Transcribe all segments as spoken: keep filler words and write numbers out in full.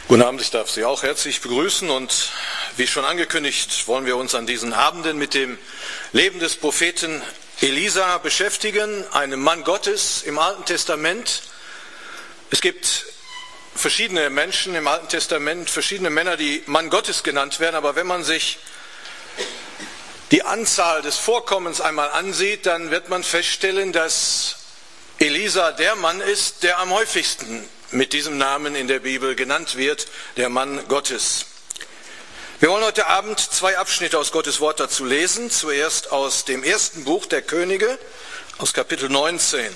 Guten Abend, ich darf Sie auch herzlich begrüßen und wie schon angekündigt, wollen wir uns an diesen Abenden mit dem Leben des Propheten Elisa beschäftigen, einem Mann Gottes im Alten Testament. Es gibt verschiedene Menschen im Alten Testament, verschiedene Männer, die Mann Gottes genannt werden, aber wenn man sich die Anzahl des Vorkommens einmal ansieht, dann wird man feststellen, dass Elisa der Mann ist, der am häufigsten mit diesem Namen in der Bibel genannt wird, der Mann Gottes. Wir wollen heute Abend zwei Abschnitte aus Gottes Wort dazu lesen. Zuerst aus dem ersten Buch der Könige, aus Kapitel neunzehn.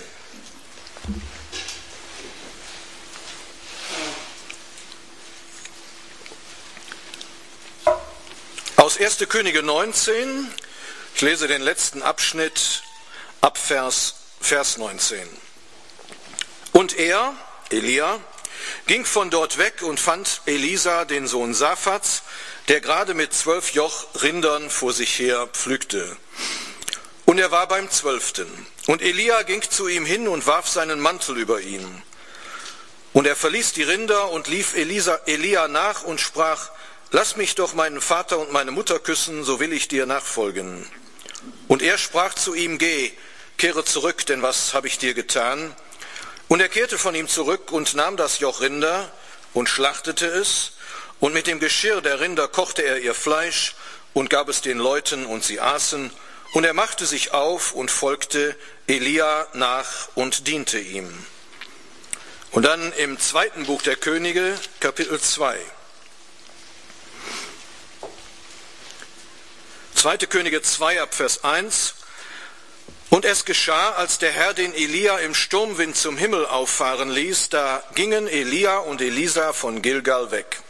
Aus erster Könige neunzehn, ich lese den letzten Abschnitt ab Vers, Vers neunzehn. Und er, Elia, ging von dort weg und fand Elisa, den Sohn Saphats, der gerade mit zwölf Joch Rindern vor sich her pflügte. Und er war beim zwölften. Und Elia ging zu ihm hin und warf seinen Mantel über ihn. Und er verließ die Rinder und lief Elisa, Elia nach und sprach: Lass mich doch meinen Vater und meine Mutter küssen, so will ich dir nachfolgen. Und er sprach zu ihm: Geh, kehre zurück, denn was habe ich dir getan? Und er kehrte von ihm zurück und nahm das Joch Rinder und schlachtete es, und mit dem Geschirr der Rinder kochte er ihr Fleisch und gab es den Leuten, und sie aßen, und er machte sich auf und folgte Elia nach und diente ihm. Und dann im zweiten Buch der Könige, Kapitel zwei. zweiter Könige zwei ab Vers eins. Und es geschah, als der Herr den Elia im Sturmwind zum Himmel auffahren ließ, da gingen Elia und Elisa von Gilgal weg.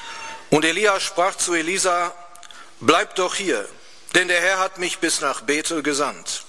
Und Elia sprach zu Elisa: Bleib doch hier, denn der Herr hat mich bis nach Bethel gesandt.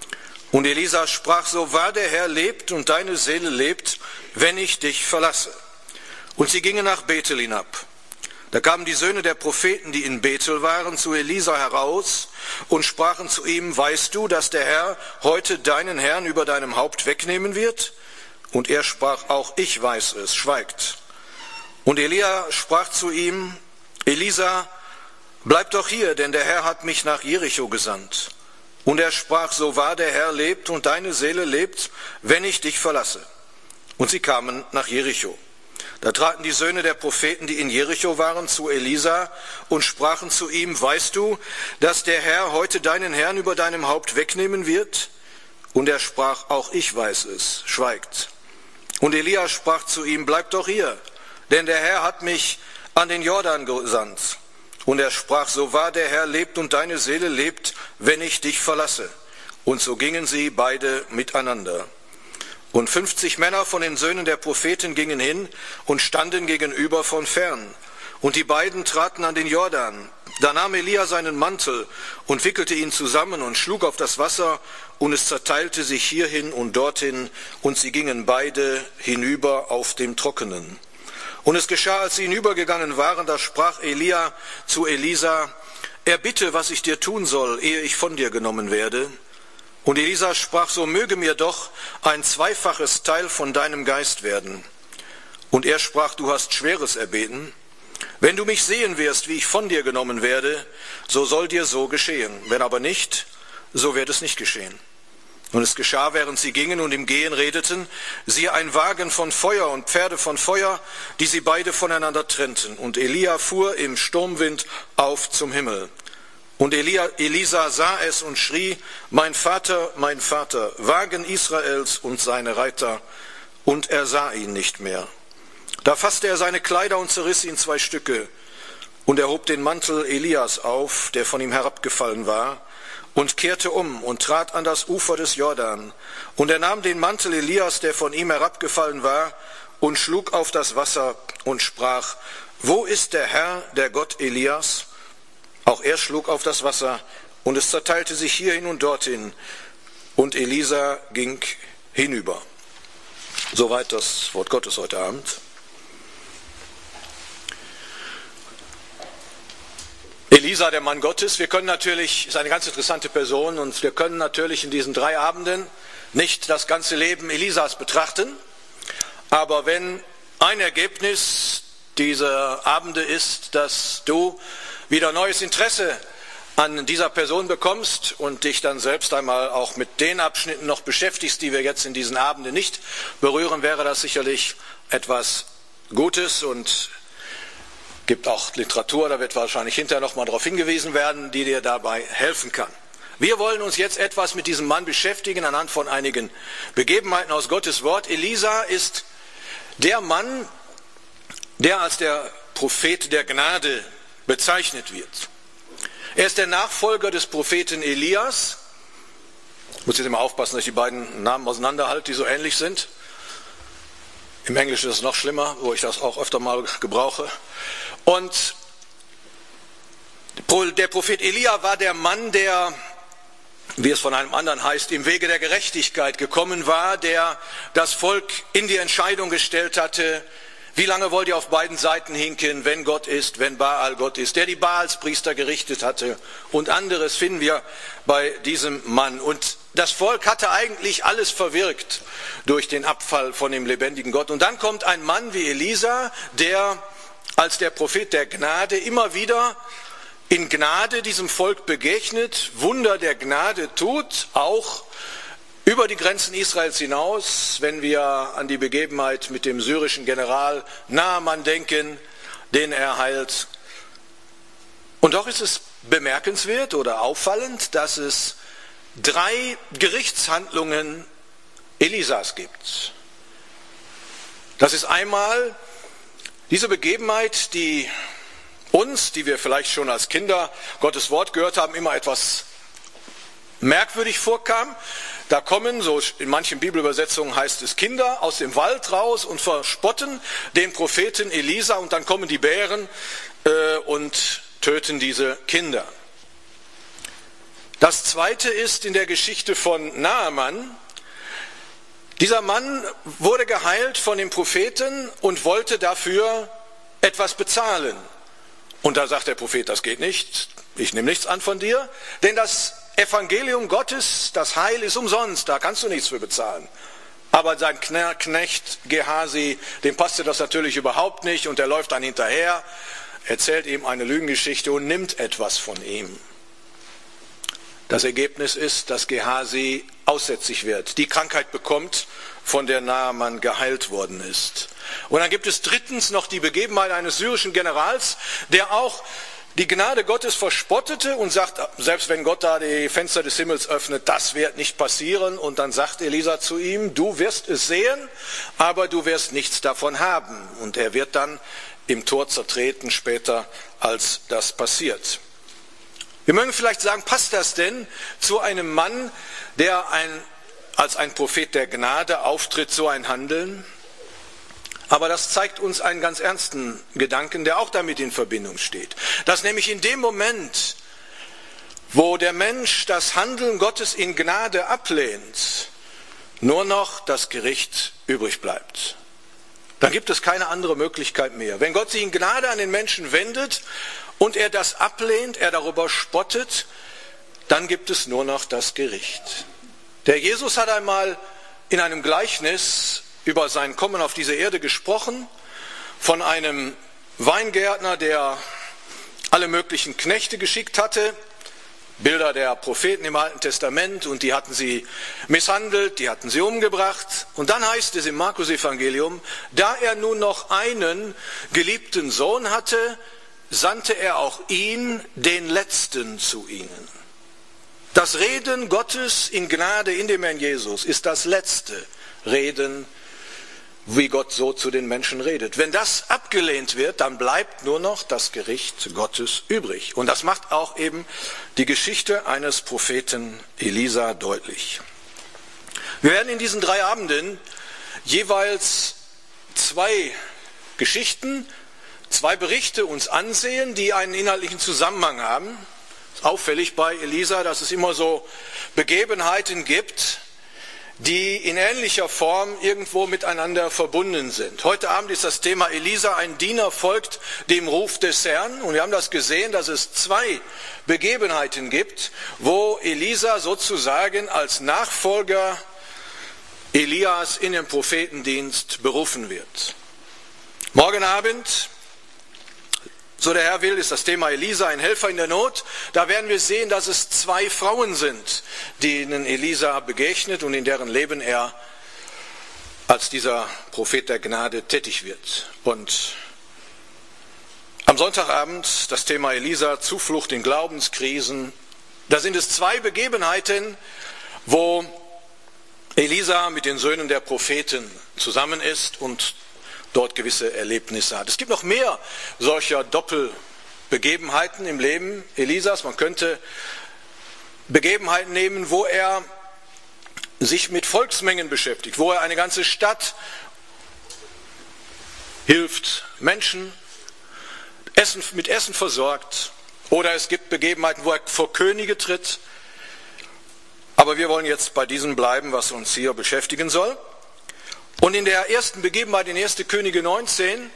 Und Elisa sprach: So wahr der Herr lebt und deine Seele lebt, wenn ich dich verlasse. Und sie gingen nach Bethel hinab. Da kamen die Söhne der Propheten, die in Bethel waren, zu Elisa heraus und sprachen zu ihm: Weißt du, dass der Herr heute deinen Herrn über deinem Haupt wegnehmen wird? Und er sprach: Auch ich weiß es, schweigt. Und Elia sprach zu ihm: Elisa, bleib doch hier, denn der Herr hat mich nach Jericho gesandt. Und er sprach: So wahr der Herr lebt und deine Seele lebt, wenn ich dich verlasse. Und sie kamen nach Jericho. Da traten die Söhne der Propheten, die in Jericho waren, zu Elisa und sprachen zu ihm: Weißt du, dass der Herr heute deinen Herrn über deinem Haupt wegnehmen wird? Und er sprach: Auch ich weiß es, schweigt. Und Elia sprach zu ihm: Bleib doch hier, denn der Herr hat mich an den Jordan gesandt. Und er sprach: So wahr der Herr lebt und deine Seele lebt, wenn ich dich verlasse. Und so gingen sie beide miteinander. Und fünfzig Männer von den Söhnen der Propheten gingen hin und standen gegenüber von fern. Und die beiden traten an den Jordan. Da nahm Elia seinen Mantel und wickelte ihn zusammen und schlug auf das Wasser, und es zerteilte sich hierhin und dorthin, und sie gingen beide hinüber auf dem Trockenen. Und es geschah, als sie hinübergegangen waren, da sprach Elia zu Elisa: Erbitte, was ich dir tun soll, ehe ich von dir genommen werde. Und Elisa sprach: So möge mir doch ein zweifaches Teil von deinem Geist werden. Und er sprach: Du hast Schweres erbeten. Wenn du mich sehen wirst, wie ich von dir genommen werde, so soll dir so geschehen. Wenn aber nicht, so wird es nicht geschehen. Und es geschah, während sie gingen und im Gehen redeten, siehe, ein Wagen von Feuer und Pferde von Feuer, die sie beide voneinander trennten. Und Elia fuhr im Sturmwind auf zum Himmel. Und Elia, Elisa sah es und schrie: Mein Vater, mein Vater, Wagen Israels und seine Reiter. Und er sah ihn nicht mehr. Da fasste er seine Kleider und zerriss ihn zwei Stücke. Und er hob den Mantel Elias auf, der von ihm herabgefallen war, und kehrte um und trat an das Ufer des Jordan. Und er nahm den Mantel Elias, der von ihm herabgefallen war, und schlug auf das Wasser und sprach: Wo ist der Herr, der Gott Elias? Auch er schlug auf das Wasser, und es zerteilte sich hierhin und dorthin, und Elisa ging hinüber. Soweit das Wort Gottes heute Abend. Elisa, der Mann Gottes, wir können natürlich, ist eine ganz interessante Person, und wir können natürlich in diesen drei Abenden nicht das ganze Leben Elisas betrachten, aber wenn ein Ergebnis dieser Abende ist, dass du wieder neues Interesse an dieser Person bekommst und dich dann selbst einmal auch mit den Abschnitten noch beschäftigst, die wir jetzt in diesen Abenden nicht berühren, wäre das sicherlich etwas Gutes und gibt auch Literatur, da wird wahrscheinlich hinterher noch mal darauf hingewiesen werden, die dir dabei helfen kann. Wir wollen uns jetzt etwas mit diesem Mann beschäftigen, anhand von einigen Begebenheiten aus Gottes Wort. Elisa ist der Mann, der als der Prophet der Gnade bezeichnet wird. Er ist der Nachfolger des Propheten Elias. Ich muss jetzt immer aufpassen, dass ich die beiden Namen auseinanderhalte, die so ähnlich sind. Im Englischen ist es noch schlimmer, wo ich das auch öfter mal gebrauche. Und der Prophet Elia war der Mann, der, wie es von einem anderen heißt, im Wege der Gerechtigkeit gekommen war, der das Volk in die Entscheidung gestellt hatte, wie lange wollt ihr auf beiden Seiten hinken, wenn Gott ist, wenn Baal Gott ist, der die Baalspriester gerichtet hatte und anderes finden wir bei diesem Mann. Und das Volk hatte eigentlich alles verwirkt durch den Abfall von dem lebendigen Gott. Und dann kommt ein Mann wie Elisa, der als der Prophet der Gnade immer wieder in Gnade diesem Volk begegnet, Wunder der Gnade tut, auch über die Grenzen Israels hinaus, wenn wir an die Begebenheit mit dem syrischen General Naaman denken, den er heilt. Und doch ist es bemerkenswert oder auffallend, dass es drei Gerichtshandlungen Elisas gibt. Das ist einmal diese Begebenheit, die uns, die wir vielleicht schon als Kinder Gottes Wort gehört haben, immer etwas merkwürdig vorkam. Da kommen, so in manchen Bibelübersetzungen heißt es, Kinder aus dem Wald raus und verspotten den Propheten Elisa und dann kommen die Bären äh, und töten diese Kinder. Das zweite ist in der Geschichte von Naaman. Dieser Mann wurde geheilt von dem Propheten und wollte dafür etwas bezahlen. Und da sagt der Prophet, das geht nicht, ich nehme nichts an von dir, denn das Evangelium Gottes, das Heil ist umsonst, da kannst du nichts für bezahlen. Aber sein Knecht Gehasi, dem passte das natürlich überhaupt nicht und er läuft dann hinterher, erzählt ihm eine Lügengeschichte und nimmt etwas von ihm. Das Ergebnis ist, dass Gehasi aussätzig wird, die Krankheit bekommt, von der Naaman geheilt worden ist. Und dann gibt es drittens noch die Begebenheit eines syrischen Generals, der auch die Gnade Gottes verspottete und sagt, selbst wenn Gott da die Fenster des Himmels öffnet, das wird nicht passieren. Und dann sagt Elisa zu ihm, du wirst es sehen, aber du wirst nichts davon haben. Und er wird dann im Tor zertreten später, als das passiert. Wir mögen vielleicht sagen, passt das denn zu einem Mann, der ein, als ein Prophet der Gnade auftritt, so ein Handeln? Aber das zeigt uns einen ganz ernsten Gedanken, der auch damit in Verbindung steht. Dass nämlich in dem Moment, wo der Mensch das Handeln Gottes in Gnade ablehnt, nur noch das Gericht übrig bleibt. Dann gibt es keine andere Möglichkeit mehr. Wenn Gott sich in Gnade an den Menschen wendet und er das ablehnt, er darüber spottet, dann gibt es nur noch das Gericht. Der Jesus hat einmal in einem Gleichnis über sein Kommen auf diese Erde gesprochen, von einem Weingärtner, der alle möglichen Knechte geschickt hatte, Bilder der Propheten im Alten Testament, und die hatten sie misshandelt, die hatten sie umgebracht. Und dann heißt es im Markus-Evangelium, da er nun noch einen geliebten Sohn hatte, sandte er auch ihn, den Letzten, zu ihnen. Das Reden Gottes in Gnade in dem Herrn Jesus ist das letzte Reden, wie Gott so zu den Menschen redet. Wenn das abgelehnt wird, dann bleibt nur noch das Gericht Gottes übrig. Und das macht auch eben die Geschichte eines Propheten Elisa deutlich. Wir werden in diesen drei Abenden jeweils zwei Geschichten, zwei Berichte uns ansehen, die einen inhaltlichen Zusammenhang haben. Es ist auffällig bei Elisa, dass es immer so Begebenheiten gibt, die in ähnlicher Form irgendwo miteinander verbunden sind. Heute Abend ist das Thema Elisa, ein Diener folgt dem Ruf des Herrn. Und wir haben das gesehen, dass es zwei Begebenheiten gibt, wo Elisa sozusagen als Nachfolger Elias in den Prophetendienst berufen wird. Morgen Abend So der Herr will, ist das Thema Elisa, ein Helfer in der Not. Da werden wir sehen, dass es zwei Frauen sind, denen Elisa begegnet und in deren Leben er als dieser Prophet der Gnade tätig wird. Und am Sonntagabend das Thema Elisa, Zuflucht in Glaubenskrisen. Da sind es zwei Begebenheiten, wo Elisa mit den Söhnen der Propheten zusammen ist und dort gewisse Erlebnisse hat. Es gibt noch mehr solcher Doppelbegebenheiten im Leben Elisas. Man könnte Begebenheiten nehmen, wo er sich mit Volksmengen beschäftigt, wo er eine ganze Stadt hilft, Menschen Essen, mit Essen versorgt. Oder es gibt Begebenheiten, wo er vor Könige tritt. Aber wir wollen jetzt bei diesem bleiben, was uns hier beschäftigen soll. Und in der ersten Begebenheit, in erster Könige neunzehn,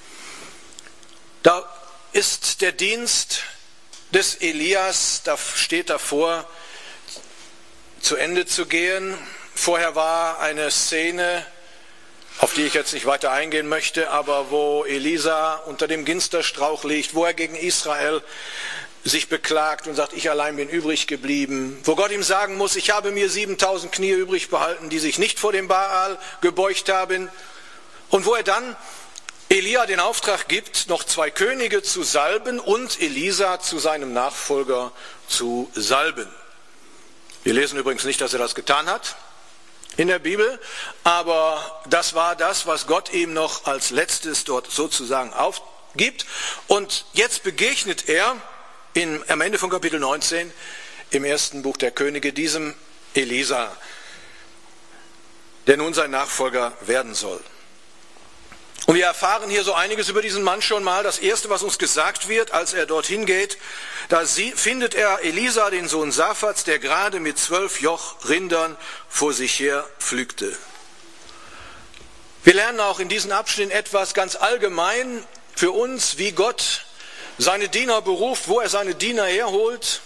da ist der Dienst des Elias, da steht davor, zu Ende zu gehen. Vorher war eine Szene, auf die ich jetzt nicht weiter eingehen möchte, aber wo Elisa unter dem Ginsterstrauch liegt, wo er gegen Israel sich beklagt und sagt, ich allein bin übrig geblieben, wo Gott ihm sagen muss, ich habe mir siebentausend Knie übrig behalten, die sich nicht vor dem Baal gebeugt haben, und wo er dann Elia den Auftrag gibt, noch zwei Könige zu salben und Elisa zu seinem Nachfolger zu salben. Wir lesen übrigens nicht, dass er das getan hat in der Bibel, aber das war das, was Gott ihm noch als letztes dort sozusagen aufgibt. Und jetzt begegnet er in, am Ende von Kapitel neunzehn im ersten Buch der Könige diesem Elisa, der nun sein Nachfolger werden soll. Und wir erfahren hier so einiges über diesen Mann schon mal. Das Erste, was uns gesagt wird, als er dorthin geht, da findet er Elisa, den Sohn Saphats, der gerade mit zwölf Joch Rindern vor sich her pflügte. Wir lernen auch in diesen Abschnitten etwas ganz allgemein für uns, wie Gott seine Diener beruft, wo er seine Diener herholt.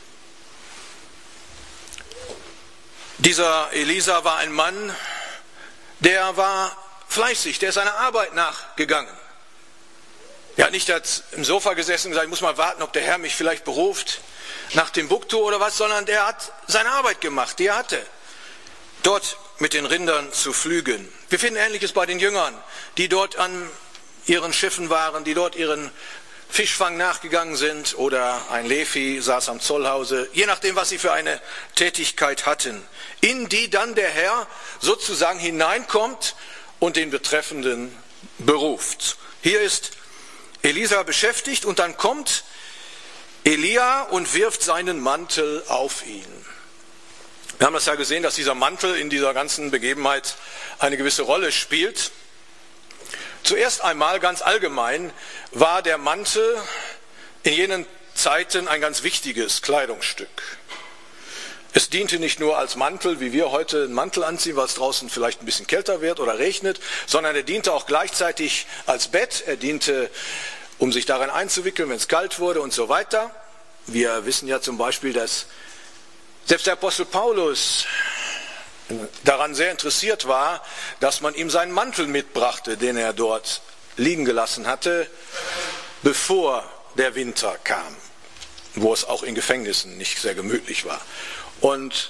Dieser Elisa war ein Mann, der war fleißig, der ist seiner Arbeit nachgegangen. Er hat nicht im Sofa gesessen und gesagt, ich muss mal warten, ob der Herr mich vielleicht beruft nach Timbuktu oder was, sondern der hat seine Arbeit gemacht, die er hatte, dort mit den Rindern zu pflügen. Wir finden Ähnliches bei den Jüngern, die dort an ihren Schiffen waren, die dort ihren Fischfang nachgegangen sind, oder ein Levi saß am Zollhause, je nachdem, was sie für eine Tätigkeit hatten, in die dann der Herr sozusagen hineinkommt und den Betreffenden beruft. Hier ist Elisa beschäftigt und dann kommt Elia und wirft seinen Mantel auf ihn. Wir haben das ja gesehen, dass dieser Mantel in dieser ganzen Begebenheit eine gewisse Rolle spielt. Zuerst einmal ganz allgemein war der Mantel in jenen Zeiten ein ganz wichtiges Kleidungsstück. Es diente nicht nur als Mantel, wie wir heute einen Mantel anziehen, weil es draußen vielleicht ein bisschen kälter wird oder regnet, sondern er diente auch gleichzeitig als Bett, er diente, um sich darin einzuwickeln, wenn es kalt wurde und so weiter. Wir wissen ja zum Beispiel, dass selbst der Apostel Paulus daran sehr interessiert war, dass man ihm seinen Mantel mitbrachte, den er dort liegen gelassen hatte, bevor der Winter kam, wo es auch in Gefängnissen nicht sehr gemütlich war. Und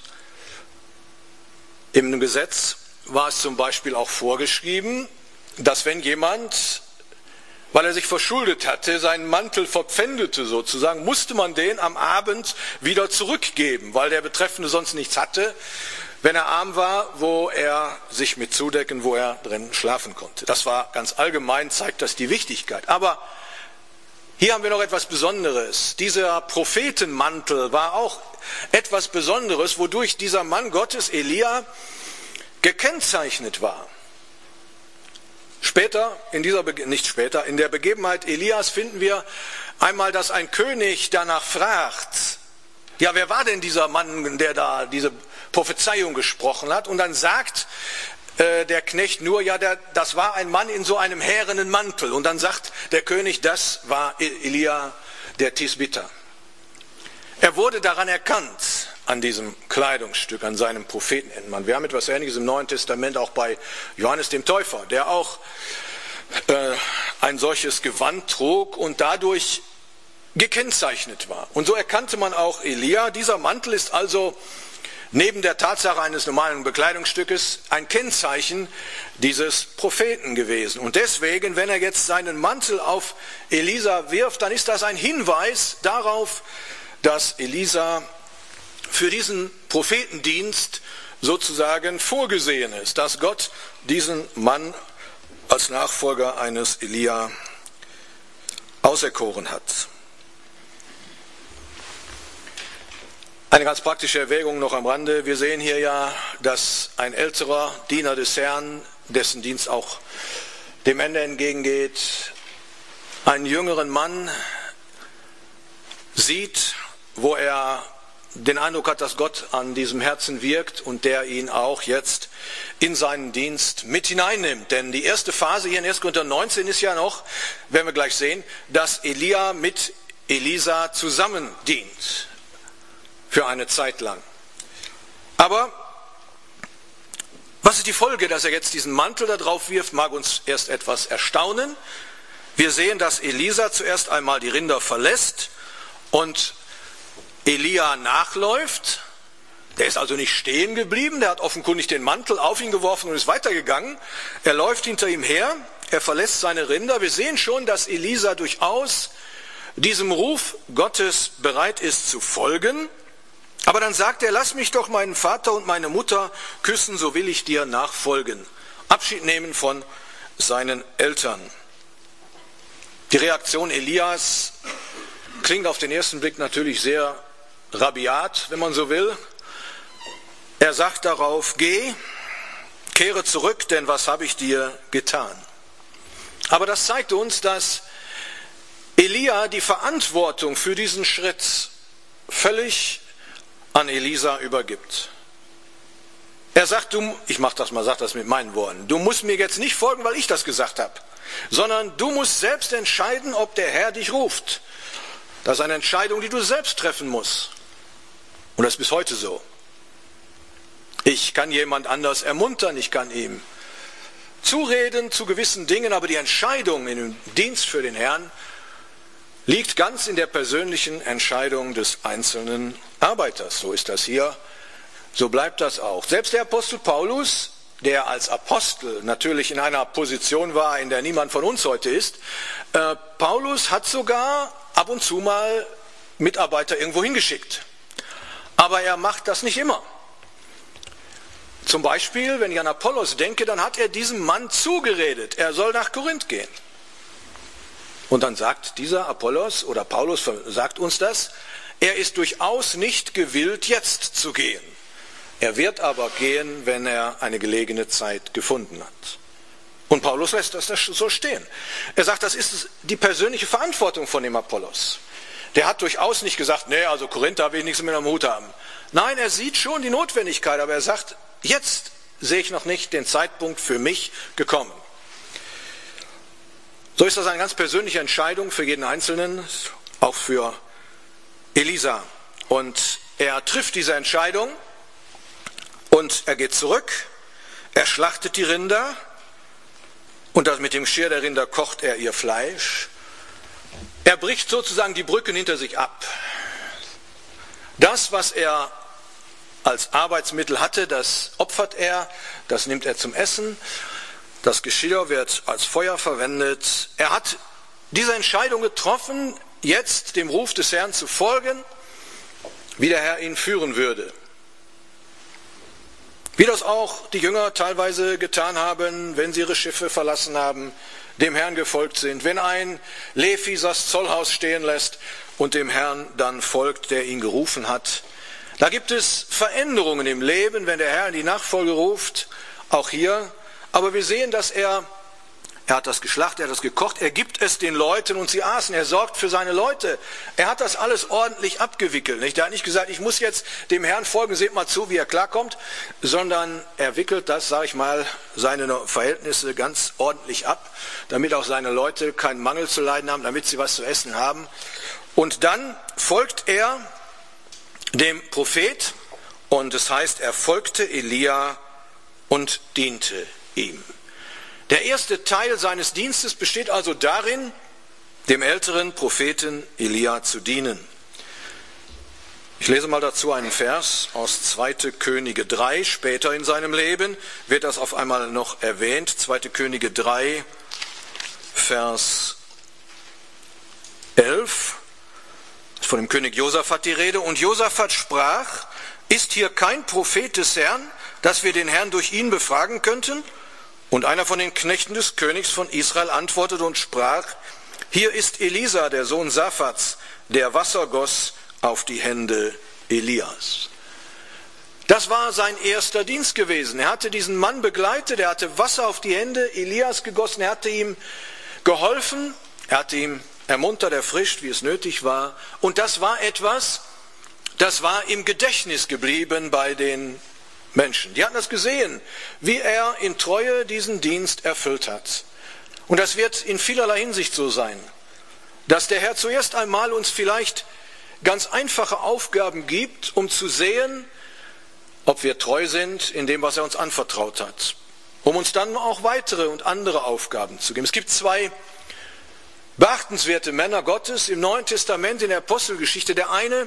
im Gesetz war es zum Beispiel auch vorgeschrieben, dass wenn jemand, weil er sich verschuldet hatte, seinen Mantel verpfändete sozusagen, musste man den am Abend wieder zurückgeben, weil der Betreffende sonst nichts hatte, wenn er arm war, wo er sich mit zudecken, wo er drin schlafen konnte. Das war ganz allgemein, zeigt das die Wichtigkeit. Aber hier haben wir noch etwas Besonderes. Dieser Prophetenmantel war auch etwas Besonderes, wodurch dieser Mann Gottes, Elia, gekennzeichnet war. Später, in dieser, nicht später, in der Begebenheit Elias finden wir einmal, dass ein König danach fragt, ja, wer war denn dieser Mann, der da diese Prophezeiung gesprochen hat? Und dann sagt äh, der Knecht nur, ja, der, das war ein Mann in so einem härenen Mantel. Und dann sagt der König, das war Elia, der Tisbiter. Er wurde daran erkannt, an diesem Kleidungsstück, an seinem Prophetenmantel. Wir haben etwas Ähnliches im Neuen Testament auch bei Johannes dem Täufer, der auch äh, ein solches Gewand trug und dadurch gekennzeichnet war. Und so erkannte man auch Elia. Dieser Mantel ist also neben der Tatsache eines normalen Bekleidungsstückes ein Kennzeichen dieses Propheten gewesen. Und deswegen, wenn er jetzt seinen Mantel auf Elisa wirft, dann ist das ein Hinweis darauf, dass Elisa für diesen Prophetendienst sozusagen vorgesehen ist, dass Gott diesen Mann als Nachfolger eines Elia auserkoren hat. Eine ganz praktische Erwägung noch am Rande. Wir sehen hier ja, dass ein älterer Diener des Herrn, dessen Dienst auch dem Ende entgegengeht, einen jüngeren Mann sieht, wo er den Eindruck hat, dass Gott an diesem Herzen wirkt und der ihn auch jetzt in seinen Dienst mit hineinnimmt. Denn die erste Phase hier in erster Korinther neunzehn ist ja noch, werden wir gleich sehen, dass Elia mit Elisa zusammen dient. Für eine Zeit lang. Aber was ist die Folge, dass er jetzt diesen Mantel da drauf wirft, mag uns erst etwas erstaunen. Wir sehen, dass Elisa zuerst einmal die Rinder verlässt und Elia nachläuft. Der ist also nicht stehen geblieben, der hat offenkundig den Mantel auf ihn geworfen und ist weitergegangen. Er läuft hinter ihm her, er verlässt seine Rinder. Wir sehen schon, dass Elisa durchaus diesem Ruf Gottes bereit ist zu folgen. Aber dann sagt er, lass mich doch meinen Vater und meine Mutter küssen, so will ich dir nachfolgen. Abschied nehmen von seinen Eltern. Die Reaktion Elias klingt auf den ersten Blick natürlich sehr rabiat, wenn man so will. Er sagt darauf, geh, kehre zurück, denn was habe ich dir getan? Aber das zeigt uns, dass Elia die Verantwortung für diesen Schritt völlig an Elisa übergibt. Er sagt, du, ich mach das mal, sag das mit meinen Worten, du musst mir jetzt nicht folgen, weil ich das gesagt habe, sondern du musst selbst entscheiden, ob der Herr dich ruft. Das ist eine Entscheidung, die du selbst treffen musst. Und das ist bis heute so. Ich kann jemand anders ermuntern, ich kann ihm zureden zu gewissen Dingen, aber die Entscheidung in dem Dienst für den Herrn liegt ganz in der persönlichen Entscheidung des einzelnen Arbeiters. So ist das hier, so bleibt das auch. Selbst der Apostel Paulus, der als Apostel natürlich in einer Position war, in der niemand von uns heute ist, äh, Paulus hat sogar ab und zu mal Mitarbeiter irgendwo hingeschickt. Aber er macht das nicht immer. Zum Beispiel, wenn ich an Apollos denke, dann hat er diesem Mann zugeredet, er soll nach Korinth gehen. Und dann sagt dieser Apollos oder Paulus sagt uns das, er ist durchaus nicht gewillt, jetzt zu gehen. Er wird aber gehen, wenn er eine gelegene Zeit gefunden hat. Und Paulus lässt das so stehen. Er sagt, das ist die persönliche Verantwortung von dem Apollos. Der hat durchaus nicht gesagt, nee, also Korinth, da will ich nichts mehr am Hut haben. Nein, er sieht schon die Notwendigkeit, aber er sagt, jetzt sehe ich noch nicht den Zeitpunkt für mich gekommen. So ist das eine ganz persönliche Entscheidung für jeden Einzelnen, auch für Elisa. Und er trifft diese Entscheidung und er geht zurück, er schlachtet die Rinder und das mit dem Geschirr der Rinder kocht er ihr Fleisch. Er bricht sozusagen die Brücken hinter sich ab. Das, was er als Arbeitsmittel hatte, das opfert er, das nimmt er zum Essen. Das Geschirr wird als Feuer verwendet. Er hat diese Entscheidung getroffen, jetzt dem Ruf des Herrn zu folgen, wie der Herr ihn führen würde. Wie das auch die Jünger teilweise getan haben, wenn sie ihre Schiffe verlassen haben, dem Herrn gefolgt sind. Wenn ein Levi das Zollhaus stehen lässt und dem Herrn dann folgt, der ihn gerufen hat. Da gibt es Veränderungen im Leben, wenn der Herr in die Nachfolge ruft, auch hier. Aber wir sehen, dass er, er hat das geschlachtet, er hat das gekocht, er gibt es den Leuten und sie aßen, er sorgt für seine Leute. Er hat das alles ordentlich abgewickelt. Nicht? Er hat nicht gesagt, ich muss jetzt dem Herrn folgen, seht mal zu, wie er klarkommt, sondern er wickelt das, sage ich mal, seine Verhältnisse ganz ordentlich ab, damit auch seine Leute keinen Mangel zu leiden haben, damit sie was zu essen haben. Und dann folgt er dem Prophet und das heißt, er folgte Elia und diente ihm. Der erste Teil seines Dienstes besteht also darin, dem älteren Propheten Elia zu dienen. Ich lese mal dazu einen Vers aus zweite Könige drei. Später in seinem Leben wird das auf einmal noch erwähnt. zweite Könige drei, Vers elf. Von dem König Josaphat die Rede. Und Josaphat sprach, ist hier kein Prophet des Herrn, dass wir den Herrn durch ihn befragen könnten? Und einer von den Knechten des Königs von Israel antwortete und sprach, hier ist Elisa, der Sohn Saphats, der Wasser goss auf die Hände Elias. Das war sein erster Dienst gewesen. Er hatte diesen Mann begleitet, er hatte Wasser auf die Hände Elias gegossen, er hatte ihm geholfen, er hatte ihm ermuntert, erfrischt, wie es nötig war. Und das war etwas, das war im Gedächtnis geblieben bei den Menschen. Die hatten das gesehen, wie er in Treue diesen Dienst erfüllt hat. Und das wird in vielerlei Hinsicht so sein, dass der Herr zuerst einmal uns vielleicht ganz einfache Aufgaben gibt, um zu sehen, ob wir treu sind in dem, was er uns anvertraut hat, um uns dann auch weitere und andere Aufgaben zu geben. Es gibt zwei beachtenswerte Männer Gottes im Neuen Testament in der Apostelgeschichte. Der eine,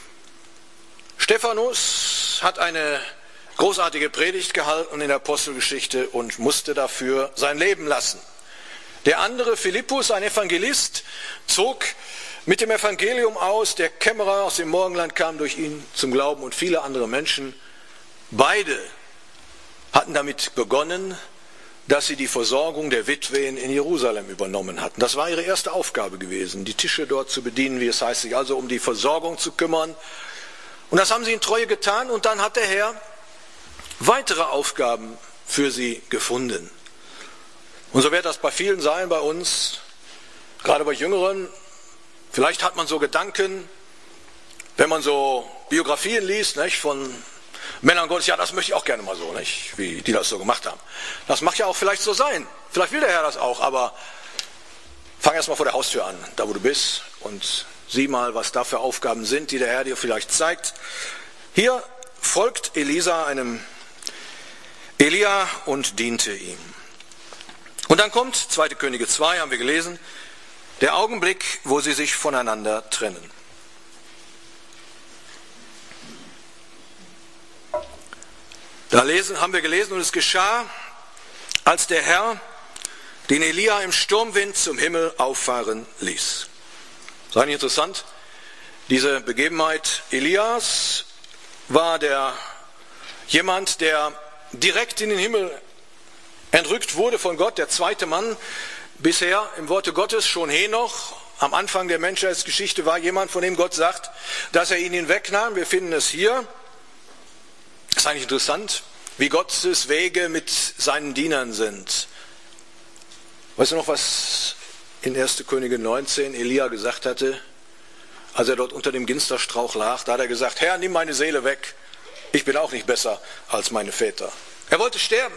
Stephanus, hat eine großartige Predigt gehalten in der Apostelgeschichte und musste dafür sein Leben lassen. Der andere, Philippus, ein Evangelist, zog mit dem Evangelium aus, der Kämmerer aus dem Morgenland kam durch ihn zum Glauben und viele andere Menschen. Beide hatten damit begonnen, dass sie die Versorgung der Witwen in Jerusalem übernommen hatten. Das war ihre erste Aufgabe gewesen, die Tische dort zu bedienen, wie es heißt, sich also um die Versorgung zu kümmern. Und das haben sie in Treue getan und dann hat der Herr weitere Aufgaben für sie gefunden. Und so wird das bei vielen sein, bei uns, gerade bei Jüngeren. Vielleicht hat man so Gedanken, wenn man so Biografien liest, nicht, von Männern Gottes, ja, das möchte ich auch gerne mal so, nicht, wie die das so gemacht haben. Das mag ja auch vielleicht so sein. Vielleicht will der Herr das auch, aber fang erst mal vor der Haustür an, da wo du bist, und sieh mal, was da für Aufgaben sind, die der Herr dir vielleicht zeigt. Hier folgt Elisa einem Elia und diente ihm. Und dann kommt, zweite Könige zwei, haben wir gelesen, der Augenblick, wo sie sich voneinander trennen. Da lesen, haben wir gelesen, und es geschah, als der Herr den Elia im Sturmwind zum Himmel auffahren ließ. Sei nicht interessant? Diese Begebenheit Elias war der jemand, der direkt in den Himmel entrückt wurde von Gott, der zweite Mann. Bisher im Worte Gottes schon Henoch, am Anfang der Menschheitsgeschichte, war jemand, von dem Gott sagt, dass er ihn hinwegnahm. Wir finden es hier. Das ist eigentlich interessant, wie Gottes Wege mit seinen Dienern sind. Weißt du noch, was in erste Könige neunzehn Elia gesagt hatte, als er dort unter dem Ginsterstrauch lag? Da hat er gesagt, Herr, nimm meine Seele weg. Ich bin auch nicht besser als meine Väter. Er wollte sterben.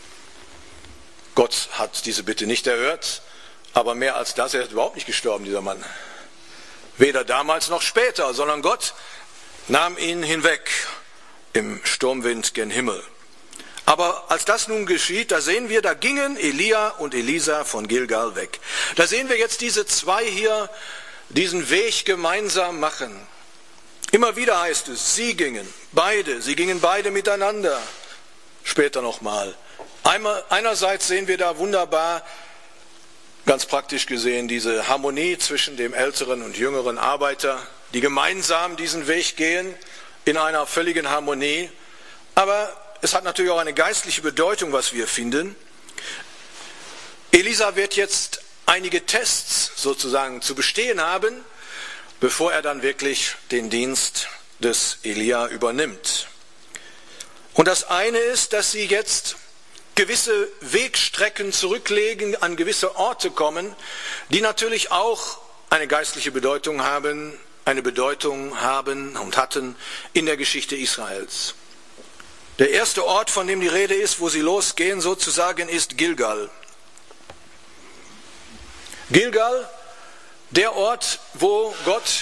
Gott hat diese Bitte nicht erhört, aber mehr als das, er ist überhaupt nicht gestorben, dieser Mann. Weder damals noch später, sondern Gott nahm ihn hinweg im Sturmwind gen Himmel. Aber als das nun geschieht, da sehen wir, da gingen Elia und Elisa von Gilgal weg. Da sehen wir jetzt diese zwei hier diesen Weg gemeinsam machen. Immer wieder heißt es, sie gingen, beide, sie gingen beide miteinander. Später nochmal. Einmal, einerseits sehen wir da wunderbar, ganz praktisch gesehen, diese Harmonie zwischen dem älteren und jüngeren Arbeiter, die gemeinsam diesen Weg gehen, in einer völligen Harmonie. Aber es hat natürlich auch eine geistliche Bedeutung, was wir finden. Elisa wird jetzt einige Tests sozusagen zu bestehen haben, bevor er dann wirklich den Dienst des Elia übernimmt. Und das eine ist, dass sie jetzt gewisse Wegstrecken zurücklegen, an gewisse Orte kommen, die natürlich auch eine geistliche Bedeutung haben, eine Bedeutung haben und hatten in der Geschichte Israels. Der erste Ort, von dem die Rede ist, wo sie losgehen sozusagen, ist Gilgal. Gilgal, der Ort, wo Gott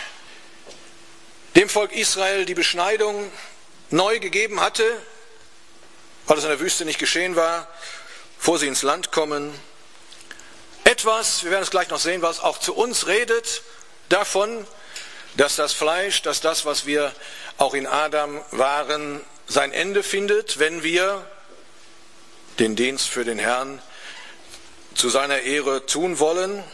dem Volk Israel die Beschneidung neu gegeben hatte, weil es in der Wüste nicht geschehen war, bevor sie ins Land kommen. Etwas, wir werden es gleich noch sehen, was auch zu uns redet, davon, dass das Fleisch, dass das, was wir auch in Adam waren, sein Ende findet, wenn wir den Dienst für den Herrn zu seiner Ehre tun wollen.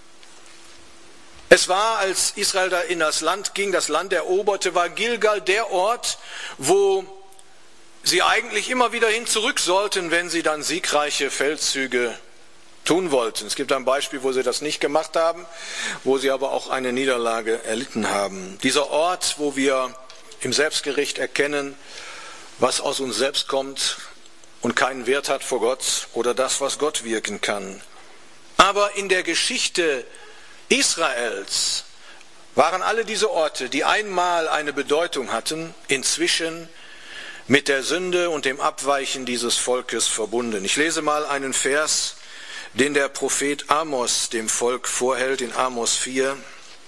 Es war, als Israel da in das Land ging, das Land eroberte, war Gilgal der Ort, wo sie eigentlich immer wieder hin zurück sollten, wenn sie dann siegreiche Feldzüge tun wollten. Es gibt ein Beispiel, wo sie das nicht gemacht haben, wo sie aber auch eine Niederlage erlitten haben. Dieser Ort, wo wir im Selbstgericht erkennen, was aus uns selbst kommt und keinen Wert hat vor Gott oder das, was Gott wirken kann. Aber in der Geschichte Israels waren alle diese Orte, die einmal eine Bedeutung hatten, inzwischen mit der Sünde und dem Abweichen dieses Volkes verbunden. Ich lese mal einen Vers, den der Prophet Amos dem Volk vorhält, in Amos vier.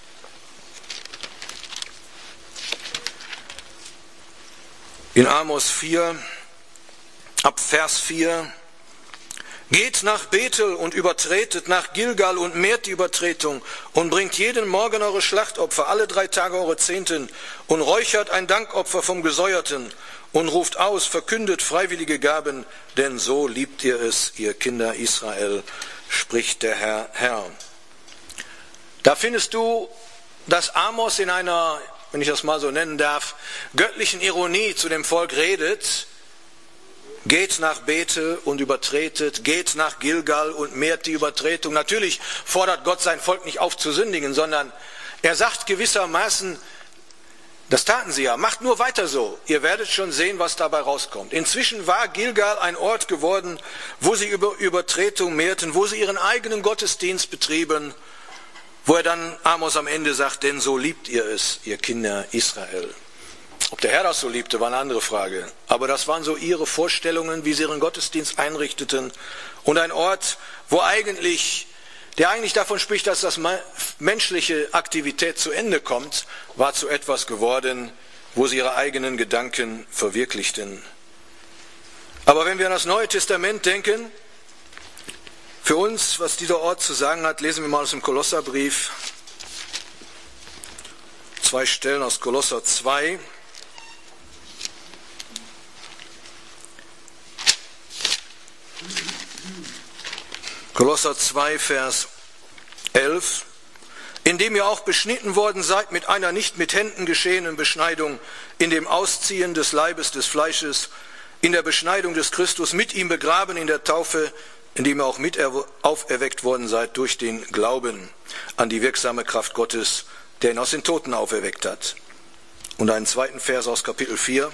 In Amos vier, ab Vers vier, geht nach Bethel und übertretet, nach Gilgal und mehrt die Übertretung und bringt jeden Morgen eure Schlachtopfer, alle drei Tage eure Zehnten und räuchert ein Dankopfer vom Gesäuerten und ruft aus, verkündet freiwillige Gaben, denn so liebt ihr es, ihr Kinder Israel, spricht der Herr, Herr. Da findest du, dass Amos in einer, wenn ich das mal so nennen darf, göttlichen Ironie zu dem Volk redet. Geht nach Bethel und übertretet, geht nach Gilgal und mehrt die Übertretung. Natürlich fordert Gott sein Volk nicht auf zu sündigen, sondern er sagt gewissermaßen, das taten sie ja, macht nur weiter so, ihr werdet schon sehen, was dabei rauskommt. Inzwischen war Gilgal ein Ort geworden, wo sie über Übertretung mehrten, wo sie ihren eigenen Gottesdienst betrieben, wo er dann Amos am Ende sagt, denn so liebt ihr es, ihr Kinder Israel. Ob der Herr das so liebte, war eine andere Frage. Aber das waren so ihre Vorstellungen, wie sie ihren Gottesdienst einrichteten. Und ein Ort, wo eigentlich, der eigentlich davon spricht, dass das menschliche Aktivität zu Ende kommt, war zu etwas geworden, wo sie ihre eigenen Gedanken verwirklichten. Aber wenn wir an das Neue Testament denken, für uns, was dieser Ort zu sagen hat, lesen wir mal aus dem Kolosserbrief. Zwei Stellen aus Kolosser zwei. Kolosser zwei, Vers elf. Indem ihr auch beschnitten worden seid mit einer nicht mit Händen geschehenen Beschneidung, in dem Ausziehen des Leibes des Fleisches, in der Beschneidung des Christus, mit ihm begraben in der Taufe, indem ihr auch mit auferweckt worden seid durch den Glauben an die wirksame Kraft Gottes, der ihn aus den Toten auferweckt hat. Und einen zweiten Vers aus Kapitel vier,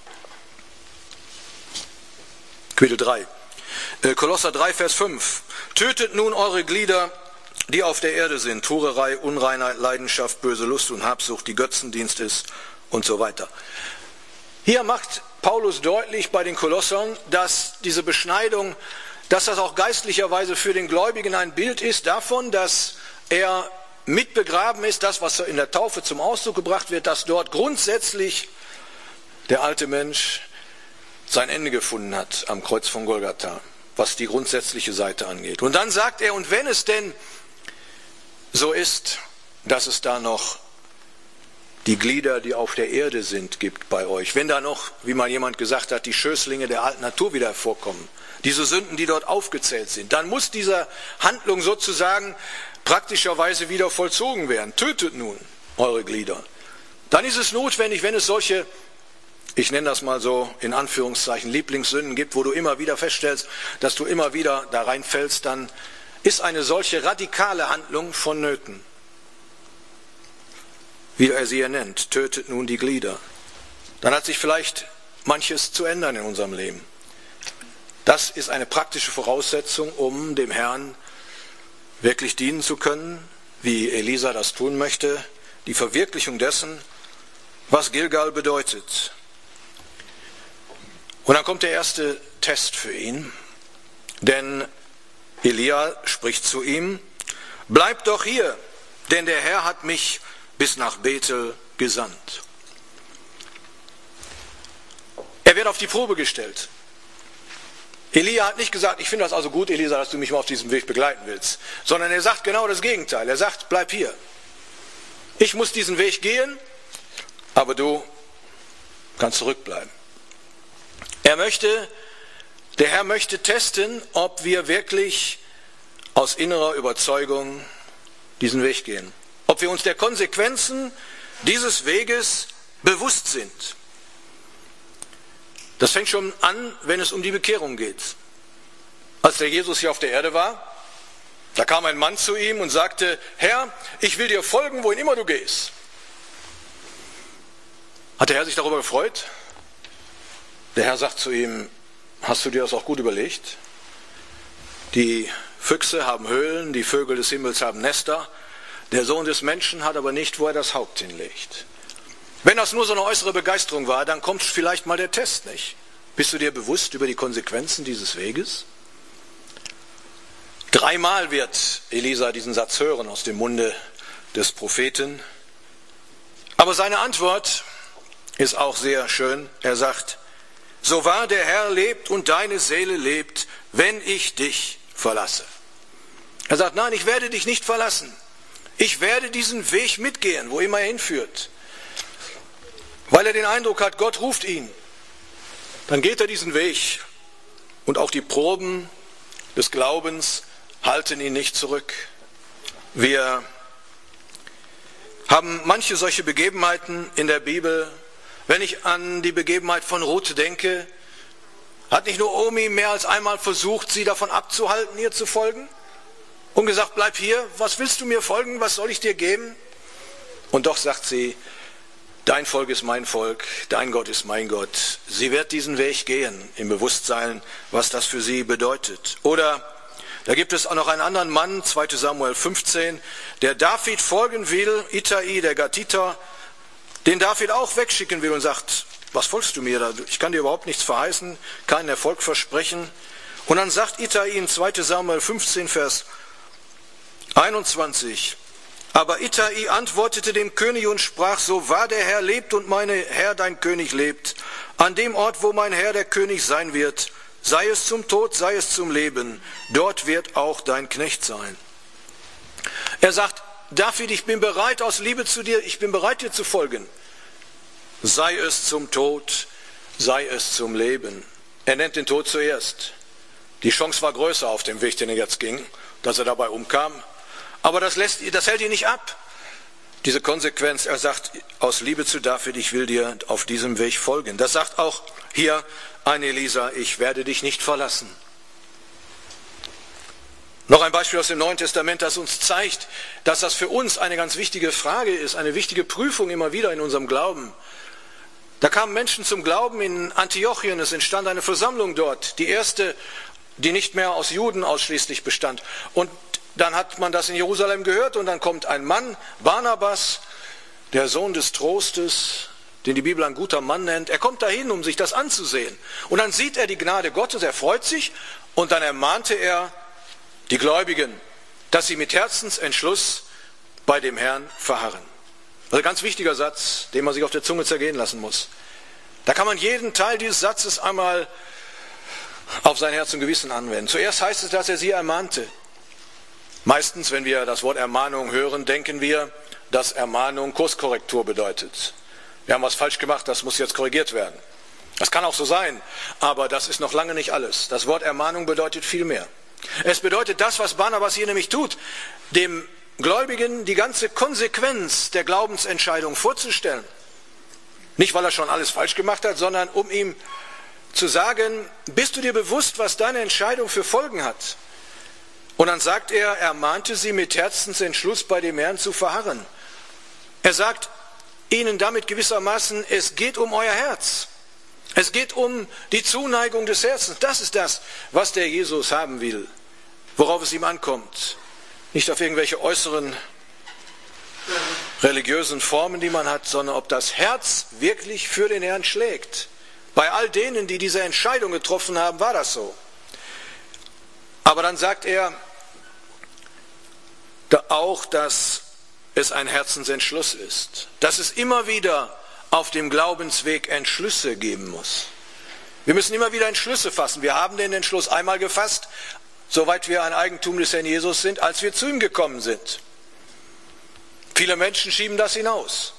Kapitel drei. Kolosser drei, Vers fünf. Tötet nun eure Glieder, die auf der Erde sind. Hurerei, Unreinheit, Leidenschaft, böse Lust und Habsucht, die Götzendienst ist und so weiter. Hier macht Paulus deutlich bei den Kolossern, dass diese Beschneidung, dass das auch geistlicherweise für den Gläubigen ein Bild ist davon, dass er mitbegraben ist, das, was in der Taufe zum Ausdruck gebracht wird, dass dort grundsätzlich der alte Mensch sein Ende gefunden hat am Kreuz von Golgatha, was die grundsätzliche Seite angeht. Und dann sagt er, und wenn es denn so ist, dass es da noch die Glieder, die auf der Erde sind, gibt bei euch, wenn da noch, wie mal jemand gesagt hat, die Schößlinge der alten Natur wieder hervorkommen, diese Sünden, die dort aufgezählt sind, dann muss diese Handlung sozusagen praktischerweise wieder vollzogen werden. Tötet nun eure Glieder. Dann ist es notwendig, wenn es solche, ich nenne das mal so in Anführungszeichen, Lieblingssünden gibt, wo du immer wieder feststellst, dass du immer wieder da reinfällst, dann ist eine solche radikale Handlung vonnöten. Wie er sie hier nennt, tötet nun die Glieder. Dann hat sich vielleicht manches zu ändern in unserem Leben. Das ist eine praktische Voraussetzung, um dem Herrn wirklich dienen zu können, wie Elisa das tun möchte, die Verwirklichung dessen, was Gilgal bedeutet. Und dann kommt der erste Test für ihn, denn Elia spricht zu ihm, bleib doch hier, denn der Herr hat mich bis nach Bethel gesandt. Er wird auf die Probe gestellt. Elia hat nicht gesagt, ich finde das also gut, Elisa, dass du mich mal auf diesem Weg begleiten willst, sondern er sagt genau das Gegenteil. Er sagt, bleib hier. Ich muss diesen Weg gehen, aber du kannst zurückbleiben. Er möchte, der Herr möchte testen, ob wir wirklich aus innerer Überzeugung diesen Weg gehen. Ob wir uns der Konsequenzen dieses Weges bewusst sind. Das fängt schon an, wenn es um die Bekehrung geht. Als der Jesus hier auf der Erde war, da kam ein Mann zu ihm und sagte, Herr, ich will dir folgen, wohin immer du gehst. Hat der Herr sich darüber gefreut? Der Herr sagt zu ihm, hast du dir das auch gut überlegt? Die Füchse haben Höhlen, die Vögel des Himmels haben Nester. Der Sohn des Menschen hat aber nicht, wo er das Haupt hinlegt. Wenn das nur so eine äußere Begeisterung war, dann kommt vielleicht mal der Test nicht. Bist du dir bewusst über die Konsequenzen dieses Weges? Dreimal wird Elisa diesen Satz hören aus dem Munde des Propheten. Aber seine Antwort ist auch sehr schön. Er sagt, so wahr der Herr lebt und deine Seele lebt, wenn ich dich verlasse. Er sagt, nein, ich werde dich nicht verlassen. Ich werde diesen Weg mitgehen, wo immer er hinführt. Weil er den Eindruck hat, Gott ruft ihn. Dann geht er diesen Weg. Und auch die Proben des Glaubens halten ihn nicht zurück. Wir haben manche solche Begebenheiten in der Bibel. Wenn ich an die Begebenheit von Ruth denke, hat nicht nur Omi mehr als einmal versucht, sie davon abzuhalten, ihr zu folgen? Und gesagt, bleib hier, was willst du mir folgen, was soll ich dir geben? Und doch sagt sie, dein Volk ist mein Volk, dein Gott ist mein Gott. Sie wird diesen Weg gehen, im Bewusstsein, was das für sie bedeutet. Oder da gibt es auch noch einen anderen Mann, zweiter Samuel fünfzehn, der David folgen will, Ittai, der Gatiter, den David auch wegschicken will und sagt, was folgst du mir da? Ich kann dir überhaupt nichts verheißen, keinen Erfolg versprechen. Und dann sagt Ittai in zweiter Samuel fünfzehn, Vers einundzwanzig, aber Ittai antwortete dem König und sprach, so wahr der Herr lebt und mein Herr dein König lebt, an dem Ort, wo mein Herr der König sein wird, sei es zum Tod, sei es zum Leben, dort wird auch dein Knecht sein. Er sagt, David, ich bin bereit aus Liebe zu dir, ich bin bereit dir zu folgen. Sei es zum Tod, sei es zum Leben. Er nennt den Tod zuerst. Die Chance war größer auf dem Weg, den er jetzt ging, dass er dabei umkam. Aber das, lässt, das hält ihn nicht ab, diese Konsequenz. Er sagt, aus Liebe zu David, ich will dir auf diesem Weg folgen. Das sagt auch hier ein Elisa, ich werde dich nicht verlassen. Noch ein Beispiel aus dem Neuen Testament, das uns zeigt, dass das für uns eine ganz wichtige Frage ist, eine wichtige Prüfung immer wieder in unserem Glauben. Da kamen Menschen zum Glauben in Antiochien, es entstand eine Versammlung dort, die erste, die nicht mehr aus Juden ausschließlich bestand. Und dann hat man das in Jerusalem gehört und dann kommt ein Mann, Barnabas, der Sohn des Trostes, den die Bibel ein guter Mann nennt. Er kommt dahin, um sich das anzusehen. Und dann sieht er die Gnade Gottes, er freut sich und dann ermahnte er die Gläubigen, dass sie mit Herzensentschluss bei dem Herrn verharren. Das ist ein ganz wichtiger Satz, den man sich auf der Zunge zergehen lassen muss. Da kann man jeden Teil dieses Satzes einmal auf sein Herz und Gewissen anwenden. Zuerst heißt es, dass er sie ermahnte. Meistens, wenn wir das Wort Ermahnung hören, denken wir, dass Ermahnung Kurskorrektur bedeutet. Wir haben was falsch gemacht, das muss jetzt korrigiert werden. Das kann auch so sein, aber das ist noch lange nicht alles. Das Wort Ermahnung bedeutet viel mehr. Es bedeutet das, was Barnabas hier nämlich tut, dem Gläubigen die ganze Konsequenz der Glaubensentscheidung vorzustellen. Nicht, weil er schon alles falsch gemacht hat, sondern um ihm zu sagen, bist du dir bewusst, was deine Entscheidung für Folgen hat? Und dann sagt er, er mahnte sie mit Herzensentschluss bei dem Herrn zu verharren. Er sagt ihnen damit gewissermaßen, es geht um euer Herz. Es geht um die Zuneigung des Herzens. Das ist das, was der Jesus haben will, worauf es ihm ankommt. Nicht auf irgendwelche äußeren religiösen Formen, die man hat, sondern ob das Herz wirklich für den Herrn schlägt. Bei all denen, die diese Entscheidung getroffen haben, war das so. Aber dann sagt er auch, dass es ein Herzensentschluss ist, dass es immer wieder auf dem Glaubensweg Entschlüsse geben muss. Wir müssen immer wieder Entschlüsse fassen. Wir haben den Entschluss einmal gefasst, soweit wir ein Eigentum des Herrn Jesus sind, als wir zu ihm gekommen sind. Viele Menschen schieben das hinaus.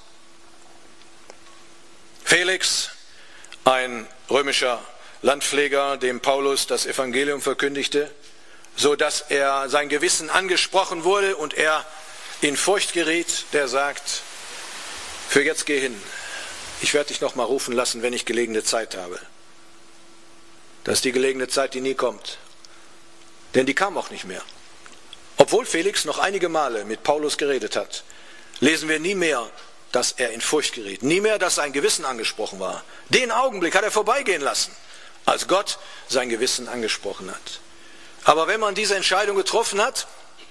Felix, ein römischer Landpfleger, dem Paulus das Evangelium verkündigte, so dass er sein Gewissen angesprochen wurde und er in Furcht geriet, der sagt, für jetzt geh hin. Ich werde dich noch mal rufen lassen, wenn ich gelegene Zeit habe. Das ist die gelegene Zeit, die nie kommt. Denn die kam auch nicht mehr. Obwohl Felix noch einige Male mit Paulus geredet hat, lesen wir nie mehr, dass er in Furcht geriet. Nie mehr, dass sein Gewissen angesprochen war. Den Augenblick hat er vorbeigehen lassen, als Gott sein Gewissen angesprochen hat. Aber wenn man diese Entscheidung getroffen hat,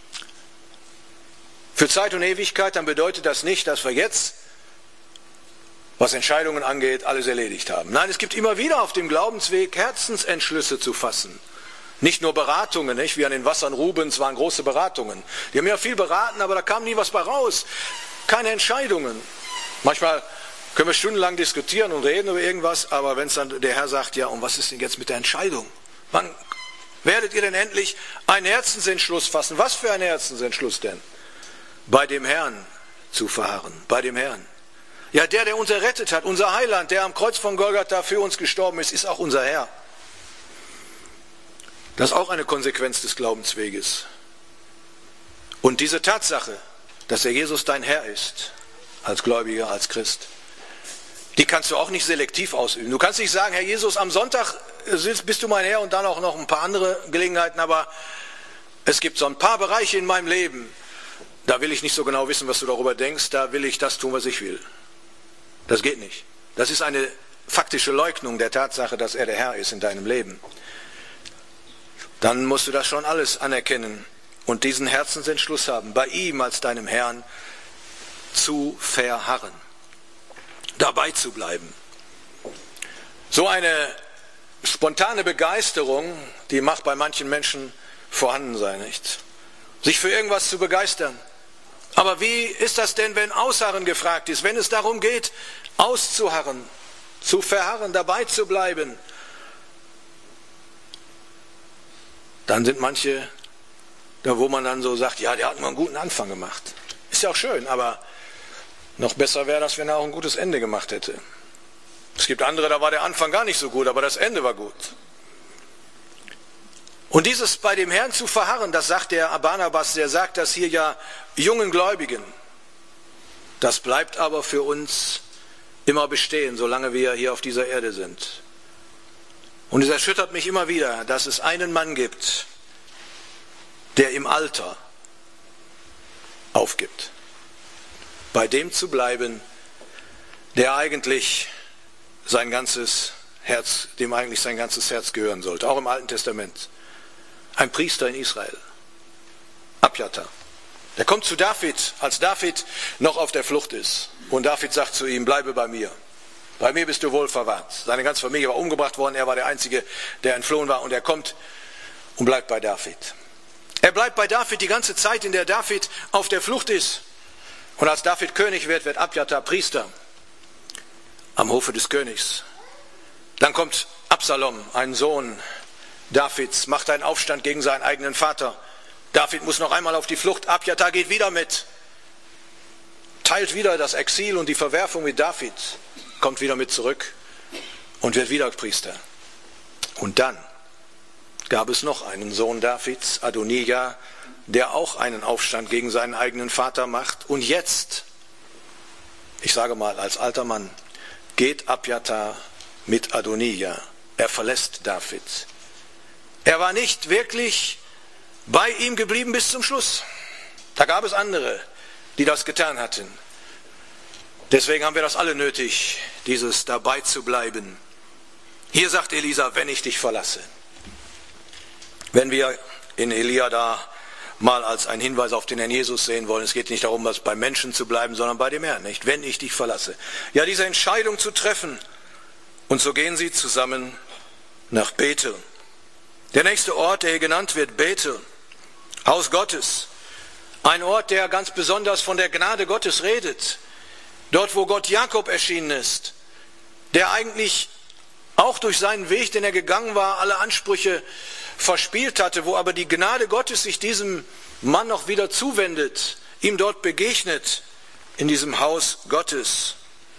für Zeit und Ewigkeit, dann bedeutet das nicht, dass wir jetzt, was Entscheidungen angeht, alles erledigt haben. Nein, es gibt immer wieder auf dem Glaubensweg Herzensentschlüsse zu fassen. Nicht nur Beratungen, nicht? Wie an den Wassern Rubens waren große Beratungen. Die haben ja viel beraten, aber da kam nie was bei raus. Keine Entscheidungen. Manchmal können wir stundenlang diskutieren und reden über irgendwas, aber wenn es dann der Herr sagt, ja, und was ist denn jetzt mit der Entscheidung? Wann werdet ihr denn endlich einen Herzensentschluss fassen? Was für ein Herzensentschluss denn? Bei dem Herrn zu verharren, bei dem Herrn. Ja, der, der uns errettet hat, unser Heiland, der am Kreuz von Golgatha für uns gestorben ist, ist auch unser Herr. Das ist auch eine Konsequenz des Glaubensweges. Und diese Tatsache, dass der Jesus dein Herr ist, als Gläubiger, als Christ, die kannst du auch nicht selektiv ausüben. Du kannst nicht sagen, Herr Jesus, am Sonntag bist du mein Herr und dann auch noch ein paar andere Gelegenheiten, aber es gibt so ein paar Bereiche in meinem Leben, da will ich nicht so genau wissen, was du darüber denkst, da will ich das tun, was ich will. Das geht nicht. Das ist eine faktische Leugnung der Tatsache, dass er der Herr ist in deinem Leben. Dann musst du das schon alles anerkennen und diesen Herzensentschluss haben, bei ihm als deinem Herrn zu verharren, dabei zu bleiben. So eine spontane Begeisterung, die mag bei manchen Menschen vorhanden sein, nicht? Sich für irgendwas zu begeistern. Aber wie ist das denn, wenn Ausharren gefragt ist, wenn es darum geht, auszuharren, zu verharren, dabei zu bleiben? Dann sind manche, da wo man dann so sagt, ja, der hat mal einen guten Anfang gemacht. Ist ja auch schön, aber noch besser wäre das, wenn er auch ein gutes Ende gemacht hätte. Es gibt andere, da war der Anfang gar nicht so gut, aber das Ende war gut. Und dieses bei dem Herrn zu verharren, das sagt der Barnabas, der sagt das hier ja jungen Gläubigen. Das bleibt aber für uns immer bestehen, solange wir hier auf dieser Erde sind. Und es erschüttert mich immer wieder, dass es einen Mann gibt, der im Alter aufgibt. Bei dem zu bleiben, der eigentlich sein ganzes Herz, dem eigentlich sein ganzes Herz gehören sollte, auch im Alten Testament. Ein Priester in Israel, Abjatar. Der kommt zu David, als David noch auf der Flucht ist. Und David sagt zu ihm, bleibe bei mir. Bei mir bist du wohl verwahrt. Seine ganze Familie war umgebracht worden, er war der Einzige, der entflohen war. Und er kommt und bleibt bei David. Er bleibt bei David die ganze Zeit, in der David auf der Flucht ist. Und als David König wird, wird Abjatar Priester am Hofe des Königs. Dann kommt Absalom, ein Sohn Davids, macht einen Aufstand gegen seinen eigenen Vater. David muss noch einmal auf die Flucht, Abjatar geht wieder mit, teilt wieder das Exil und die Verwerfung mit David, kommt wieder mit zurück und wird wieder Priester. Und dann gab es noch einen Sohn Davids, Adonija, der auch einen Aufstand gegen seinen eigenen Vater macht. Und jetzt, ich sage mal als alter Mann, geht Abjatar mit Adonija. Er verlässt David. Er war nicht wirklich bei ihm geblieben bis zum Schluss. Da gab es andere, die das getan hatten. Deswegen haben wir das alle nötig, dieses dabei zu bleiben. Hier sagt Elisa, wenn ich dich verlasse. Wenn wir in Elia da mal als einen Hinweis auf den Herrn Jesus sehen wollen, es geht nicht darum, was bei Menschen zu bleiben, sondern bei dem Herrn, nicht? Wenn ich dich verlasse. Ja, diese Entscheidung zu treffen. Und so gehen sie zusammen nach Bethel. Der nächste Ort, der hier genannt wird, Bethel, Haus Gottes. Ein Ort, der ganz besonders von der Gnade Gottes redet. Dort, wo Gott Jakob erschienen ist, der eigentlich auch durch seinen Weg, den er gegangen war, alle Ansprüche verspielt hatte, wo aber die Gnade Gottes sich diesem Mann noch wieder zuwendet, ihm dort begegnet, in diesem Haus Gottes.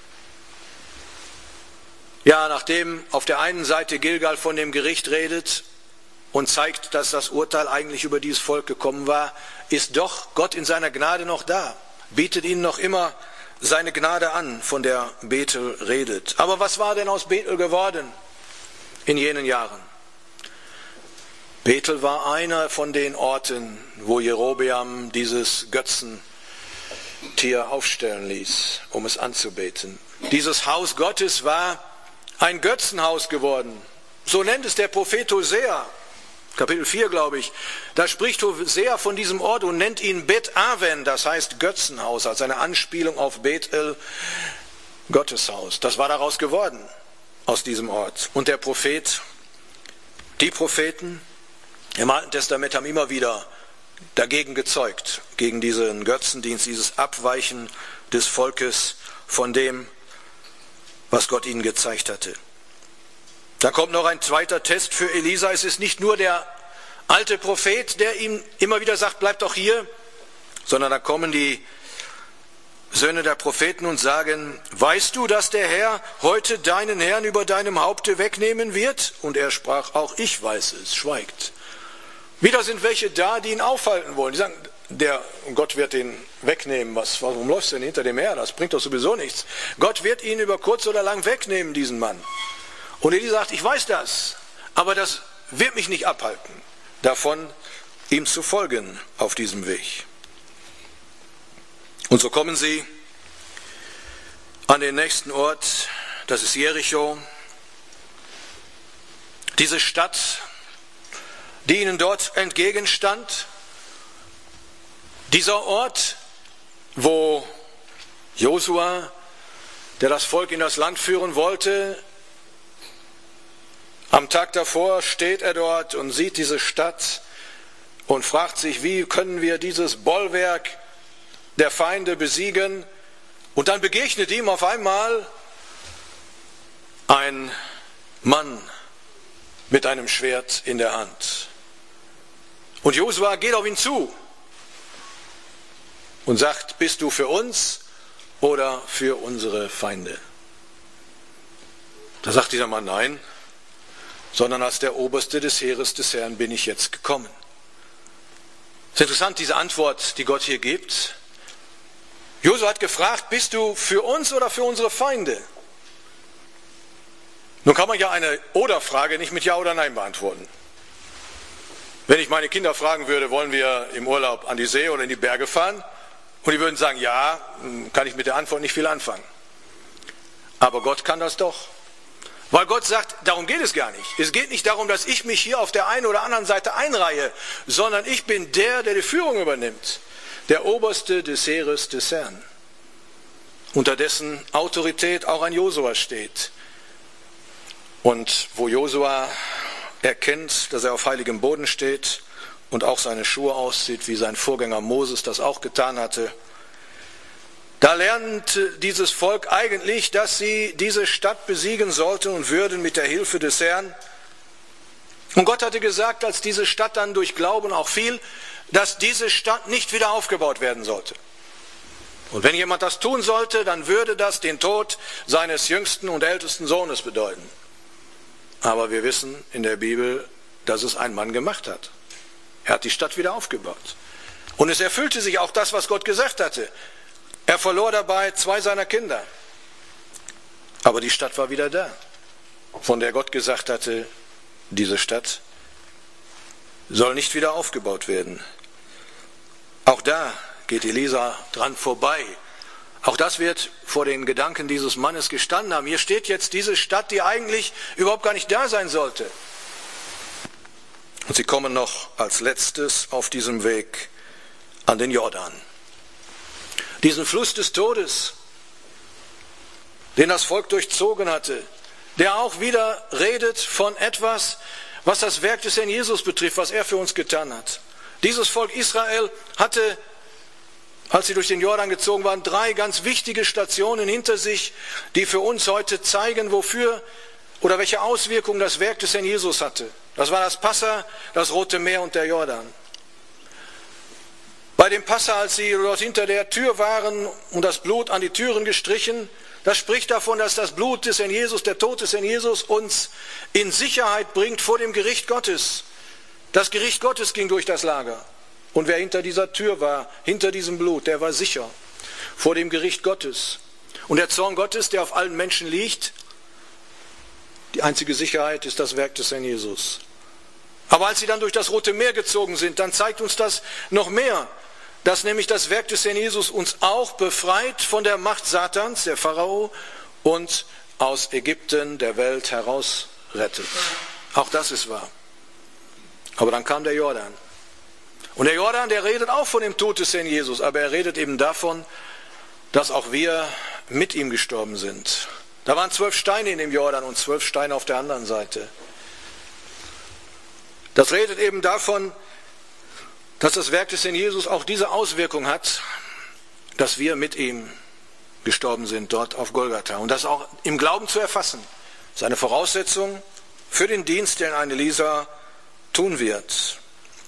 Ja, nachdem auf der einen Seite Gilgal von dem Gericht redet und zeigt, dass das Urteil eigentlich über dieses Volk gekommen war, ist doch Gott in seiner Gnade noch da, bietet ihnen noch immer seine Gnade an, von der Bethel redet. Aber was war denn aus Bethel geworden in jenen Jahren? Bethel war einer von den Orten, wo Jerobeam dieses Götzentier aufstellen ließ, um es anzubeten. Dieses Haus Gottes war ein Götzenhaus geworden. So nennt es der Prophet Hosea, Kapitel vier, glaube ich. Da spricht Hosea von diesem Ort und nennt ihn Bet Aven, das heißt Götzenhaus, als eine Anspielung auf Bethel, Gotteshaus. Das war daraus geworden, aus diesem Ort. Und der Prophet, die Propheten im Alten Testament haben immer wieder dagegen gezeugt, gegen diesen Götzendienst, dieses Abweichen des Volkes von dem, was Gott ihnen gezeigt hatte. Da kommt noch ein zweiter Test für Elisa. Es ist nicht nur der alte Prophet, der ihm immer wieder sagt, bleib doch hier, sondern da kommen die Söhne der Propheten und sagen, weißt du, dass der Herr heute deinen Herrn über deinem Haupte wegnehmen wird? Und er sprach, auch ich weiß es, schweigt. Wieder sind welche da, die ihn aufhalten wollen. Die sagen, der Gott wird ihn wegnehmen. Was, warum läufst du denn hinter dem her? Das bringt doch sowieso nichts. Gott wird ihn über kurz oder lang wegnehmen, diesen Mann. Und Eli sagt, ich weiß das, aber das wird mich nicht abhalten, davon ihm zu folgen auf diesem Weg. Und so kommen sie an den nächsten Ort, das ist Jericho. Diese Stadt, die ihnen dort entgegenstand, dieser Ort, wo Josua, der das Volk in das Land führen wollte, am Tag davor steht er dort und sieht diese Stadt und fragt sich, wie können wir dieses Bollwerk der Feinde besiegen? Und dann begegnet ihm auf einmal ein Mann mit einem Schwert in der Hand. Und Josua geht auf ihn zu und sagt, bist du für uns oder für unsere Feinde? Da sagt dieser Mann, nein, sondern als der Oberste des Heeres des Herrn bin ich jetzt gekommen. Es ist interessant, diese Antwort, die Gott hier gibt. Josua hat gefragt, bist du für uns oder für unsere Feinde? Nun kann man ja eine Oder-Frage nicht mit Ja oder Nein beantworten. Wenn ich meine Kinder fragen würde, wollen wir im Urlaub an die See oder in die Berge fahren? Und die würden sagen, ja, kann ich mit der Antwort nicht viel anfangen. Aber Gott kann das doch. Weil Gott sagt, darum geht es gar nicht. Es geht nicht darum, dass ich mich hier auf der einen oder anderen Seite einreihe, sondern ich bin der, der die Führung übernimmt. Der Oberste des Heeres des Herrn. Unter dessen Autorität auch ein Josua steht. Und wo Josua erkennt, dass er auf heiligem Boden steht und auch seine Schuhe aussieht, wie sein Vorgänger Moses das auch getan hatte, da lernt dieses Volk eigentlich, dass sie diese Stadt besiegen sollten und würden mit der Hilfe des Herrn. Und Gott hatte gesagt, als diese Stadt dann durch Glauben auch fiel, dass diese Stadt nicht wieder aufgebaut werden sollte. Und wenn jemand das tun sollte, dann würde das den Tod seines jüngsten und ältesten Sohnes bedeuten. Aber wir wissen in der Bibel, dass es ein Mann gemacht hat. Er hat die Stadt wieder aufgebaut. Und es erfüllte sich auch das, was Gott gesagt hatte. Er verlor dabei zwei seiner Kinder. Aber die Stadt war wieder da, von der Gott gesagt hatte, diese Stadt soll nicht wieder aufgebaut werden. Auch da geht Elisa dran vorbei. Auch das wird vor den Gedanken dieses Mannes gestanden haben. Hier steht jetzt diese Stadt, die eigentlich überhaupt gar nicht da sein sollte. Und sie kommen noch als letztes auf diesem Weg an den Jordan. Diesen Fluss des Todes, den das Volk durchzogen hatte, der auch wieder redet von etwas, was das Werk des Herrn Jesus betrifft, was er für uns getan hat. Dieses Volk Israel hatte, als sie durch den Jordan gezogen waren, drei ganz wichtige Stationen hinter sich, die für uns heute zeigen, wofür oder welche Auswirkungen das Werk des Herrn Jesus hatte. Das war das Passa, das Rote Meer und der Jordan. Bei dem Passa, als sie dort hinter der Tür waren und das Blut an die Türen gestrichen, das spricht davon, dass das Blut des Herrn Jesus, der Tod des Herrn Jesus uns in Sicherheit bringt vor dem Gericht Gottes. Das Gericht Gottes ging durch das Lager. Und wer hinter dieser Tür war, hinter diesem Blut, der war sicher vor dem Gericht Gottes. Und der Zorn Gottes, der auf allen Menschen liegt, die einzige Sicherheit ist das Werk des Herrn Jesus. Aber als sie dann durch das Rote Meer gezogen sind, dann zeigt uns das noch mehr, dass nämlich das Werk des Herrn Jesus uns auch befreit von der Macht Satans, der Pharao, und aus Ägypten, der Welt, herausrettet. Auch das ist wahr. Aber dann kam der Jordan. Und der Jordan, der redet auch von dem Tod des Herrn Jesus, aber er redet eben davon, dass auch wir mit ihm gestorben sind. Da waren zwölf Steine in dem Jordan und zwölf Steine auf der anderen Seite. Das redet eben davon, dass das Werk des Herrn Jesus auch diese Auswirkung hat, dass wir mit ihm gestorben sind dort auf Golgatha. Und das auch im Glauben zu erfassen. Das ist eine Voraussetzung für den Dienst, den ein Elisa tun wird.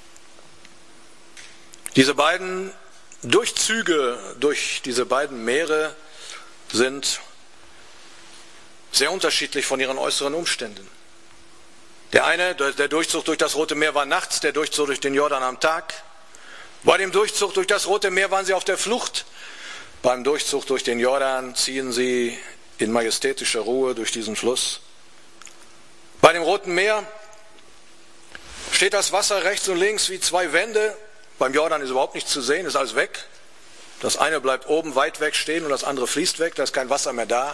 Diese beiden Durchzüge durch diese beiden Meere sind sehr unterschiedlich von ihren äußeren Umständen. Der eine, der Durchzug durch das Rote Meer war nachts, der Durchzug durch den Jordan am Tag. Bei dem Durchzug durch das Rote Meer waren sie auf der Flucht. Beim Durchzug durch den Jordan ziehen sie in majestätischer Ruhe durch diesen Fluss. Bei dem Roten Meer steht das Wasser rechts und links wie zwei Wände. Beim Jordan ist überhaupt nichts zu sehen, ist alles weg. Das eine bleibt oben weit weg stehen und das andere fließt weg, da ist kein Wasser mehr da.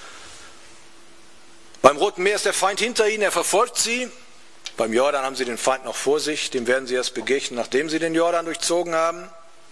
Beim Roten Meer ist der Feind hinter ihnen, er verfolgt sie. Beim Jordan haben sie den Feind noch vor sich, dem werden sie erst begegnen, nachdem sie den Jordan durchzogen haben.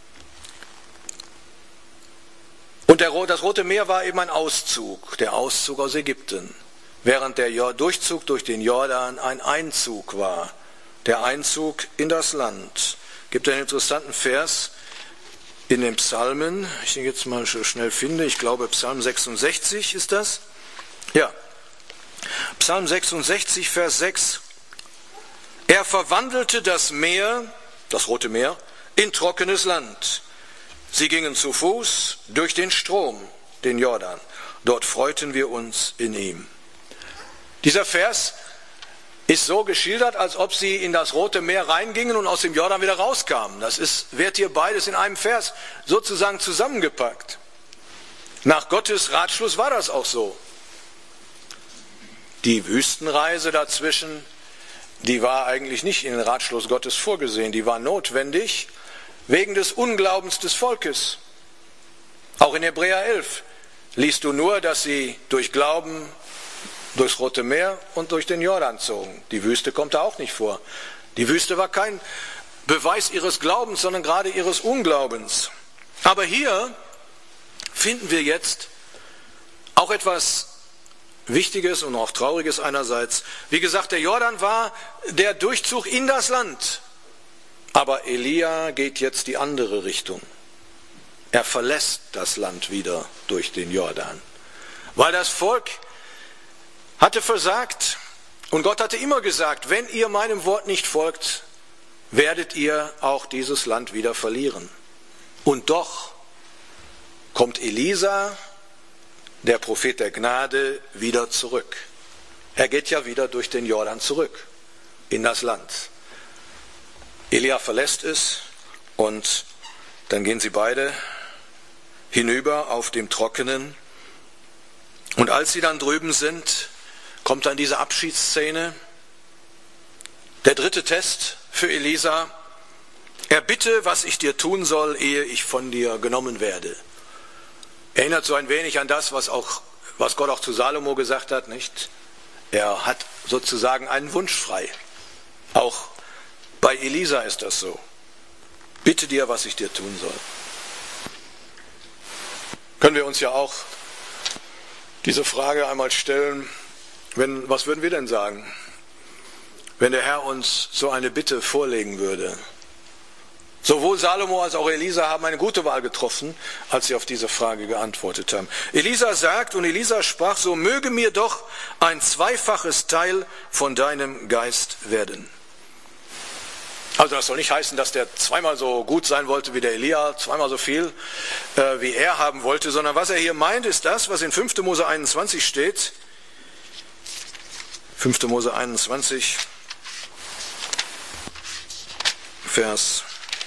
Und der, das Rote Meer war eben ein Auszug, der Auszug aus Ägypten, während der Durchzug durch den Jordan ein Einzug war, der Einzug in das Land. Es gibt einen interessanten Vers in den Psalmen, ich den jetzt mal schnell finde, ich glaube Psalm sechsundsechzig ist das. Ja. Psalm sechsundsechzig, Vers sechs. Er verwandelte das Meer, das Rote Meer, in trockenes Land. Sie gingen zu Fuß durch den Strom, den Jordan. Dort freuten wir uns in ihm. Dieser Vers ist so geschildert, als ob sie in das Rote Meer reingingen und aus dem Jordan wieder rauskamen. Das ist, wird hier beides in einem Vers sozusagen zusammengepackt. Nach Gottes Ratschluss war das auch so. Die Wüstenreise dazwischen, die war eigentlich nicht in den Ratschluss Gottes vorgesehen. Die war notwendig wegen des Unglaubens des Volkes. Auch in Hebräer elf liest du nur, dass sie durch Glauben durchs Rote Meer und durch den Jordan zogen. Die Wüste kommt da auch nicht vor. Die Wüste war kein Beweis ihres Glaubens, sondern gerade ihres Unglaubens. Aber hier finden wir jetzt auch etwas Wichtiges und auch Trauriges einerseits. Wie gesagt, der Jordan war der Durchzug in das Land. Aber Elia geht jetzt die andere Richtung. Er verlässt das Land wieder durch den Jordan. Weil das Volk hatte versagt und Gott hatte immer gesagt, wenn ihr meinem Wort nicht folgt, werdet ihr auch dieses Land wieder verlieren. Und doch kommt Elisa, der Prophet der Gnade, wieder zurück. Er geht ja wieder durch den Jordan zurück in das Land. Elia verlässt es und dann gehen sie beide hinüber auf dem Trockenen. Und als sie dann drüben sind, kommt dann diese Abschiedsszene. Der dritte Test für Elisa. Erbitte, was ich dir tun soll, ehe ich von dir genommen werde. Erinnert so ein wenig an das, was, auch, was Gott auch zu Salomo gesagt hat, nicht? Er hat sozusagen einen Wunsch frei. Auch bei Elisa ist das so. Bitte dir, was ich dir tun soll. Können wir uns ja auch diese Frage einmal stellen, wenn, was würden wir denn sagen, wenn der Herr uns so eine Bitte vorlegen würde? Sowohl Salomo als auch Elisa haben eine gute Wahl getroffen, als sie auf diese Frage geantwortet haben. Elisa sagt, und Elisa sprach, so möge mir doch ein zweifaches Teil von deinem Geist werden. Also das soll nicht heißen, dass der zweimal so gut sein wollte wie der Elia, zweimal so viel äh, wie er haben wollte, sondern was er hier meint, ist das, was in fünfter Mose einundzwanzig steht. fünfter Mose einundzwanzig, Vers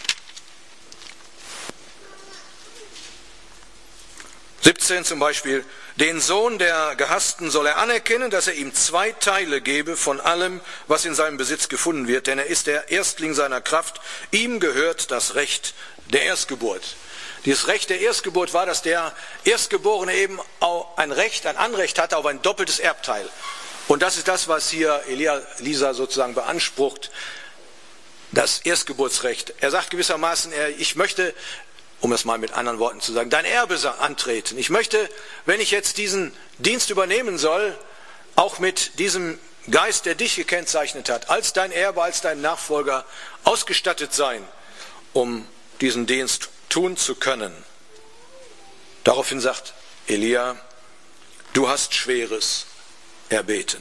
siebzehn zum Beispiel, den Sohn der Gehassten soll er anerkennen, dass er ihm zwei Teile gebe von allem, was in seinem Besitz gefunden wird, denn er ist der Erstling seiner Kraft, ihm gehört das Recht der Erstgeburt. Dieses Recht der Erstgeburt war, dass der Erstgeborene eben auch ein Recht, ein Anrecht hatte auf ein doppeltes Erbteil. Und das ist das, was hier Elisa sozusagen beansprucht, das Erstgeburtsrecht. Er sagt gewissermaßen, ich möchte, um es mal mit anderen Worten zu sagen, dein Erbe antreten. Ich möchte, wenn ich jetzt diesen Dienst übernehmen soll, auch mit diesem Geist, der dich gekennzeichnet hat, als dein Erbe, als dein Nachfolger ausgestattet sein, um diesen Dienst tun zu können. Daraufhin sagt Elia, du hast Schweres erbeten.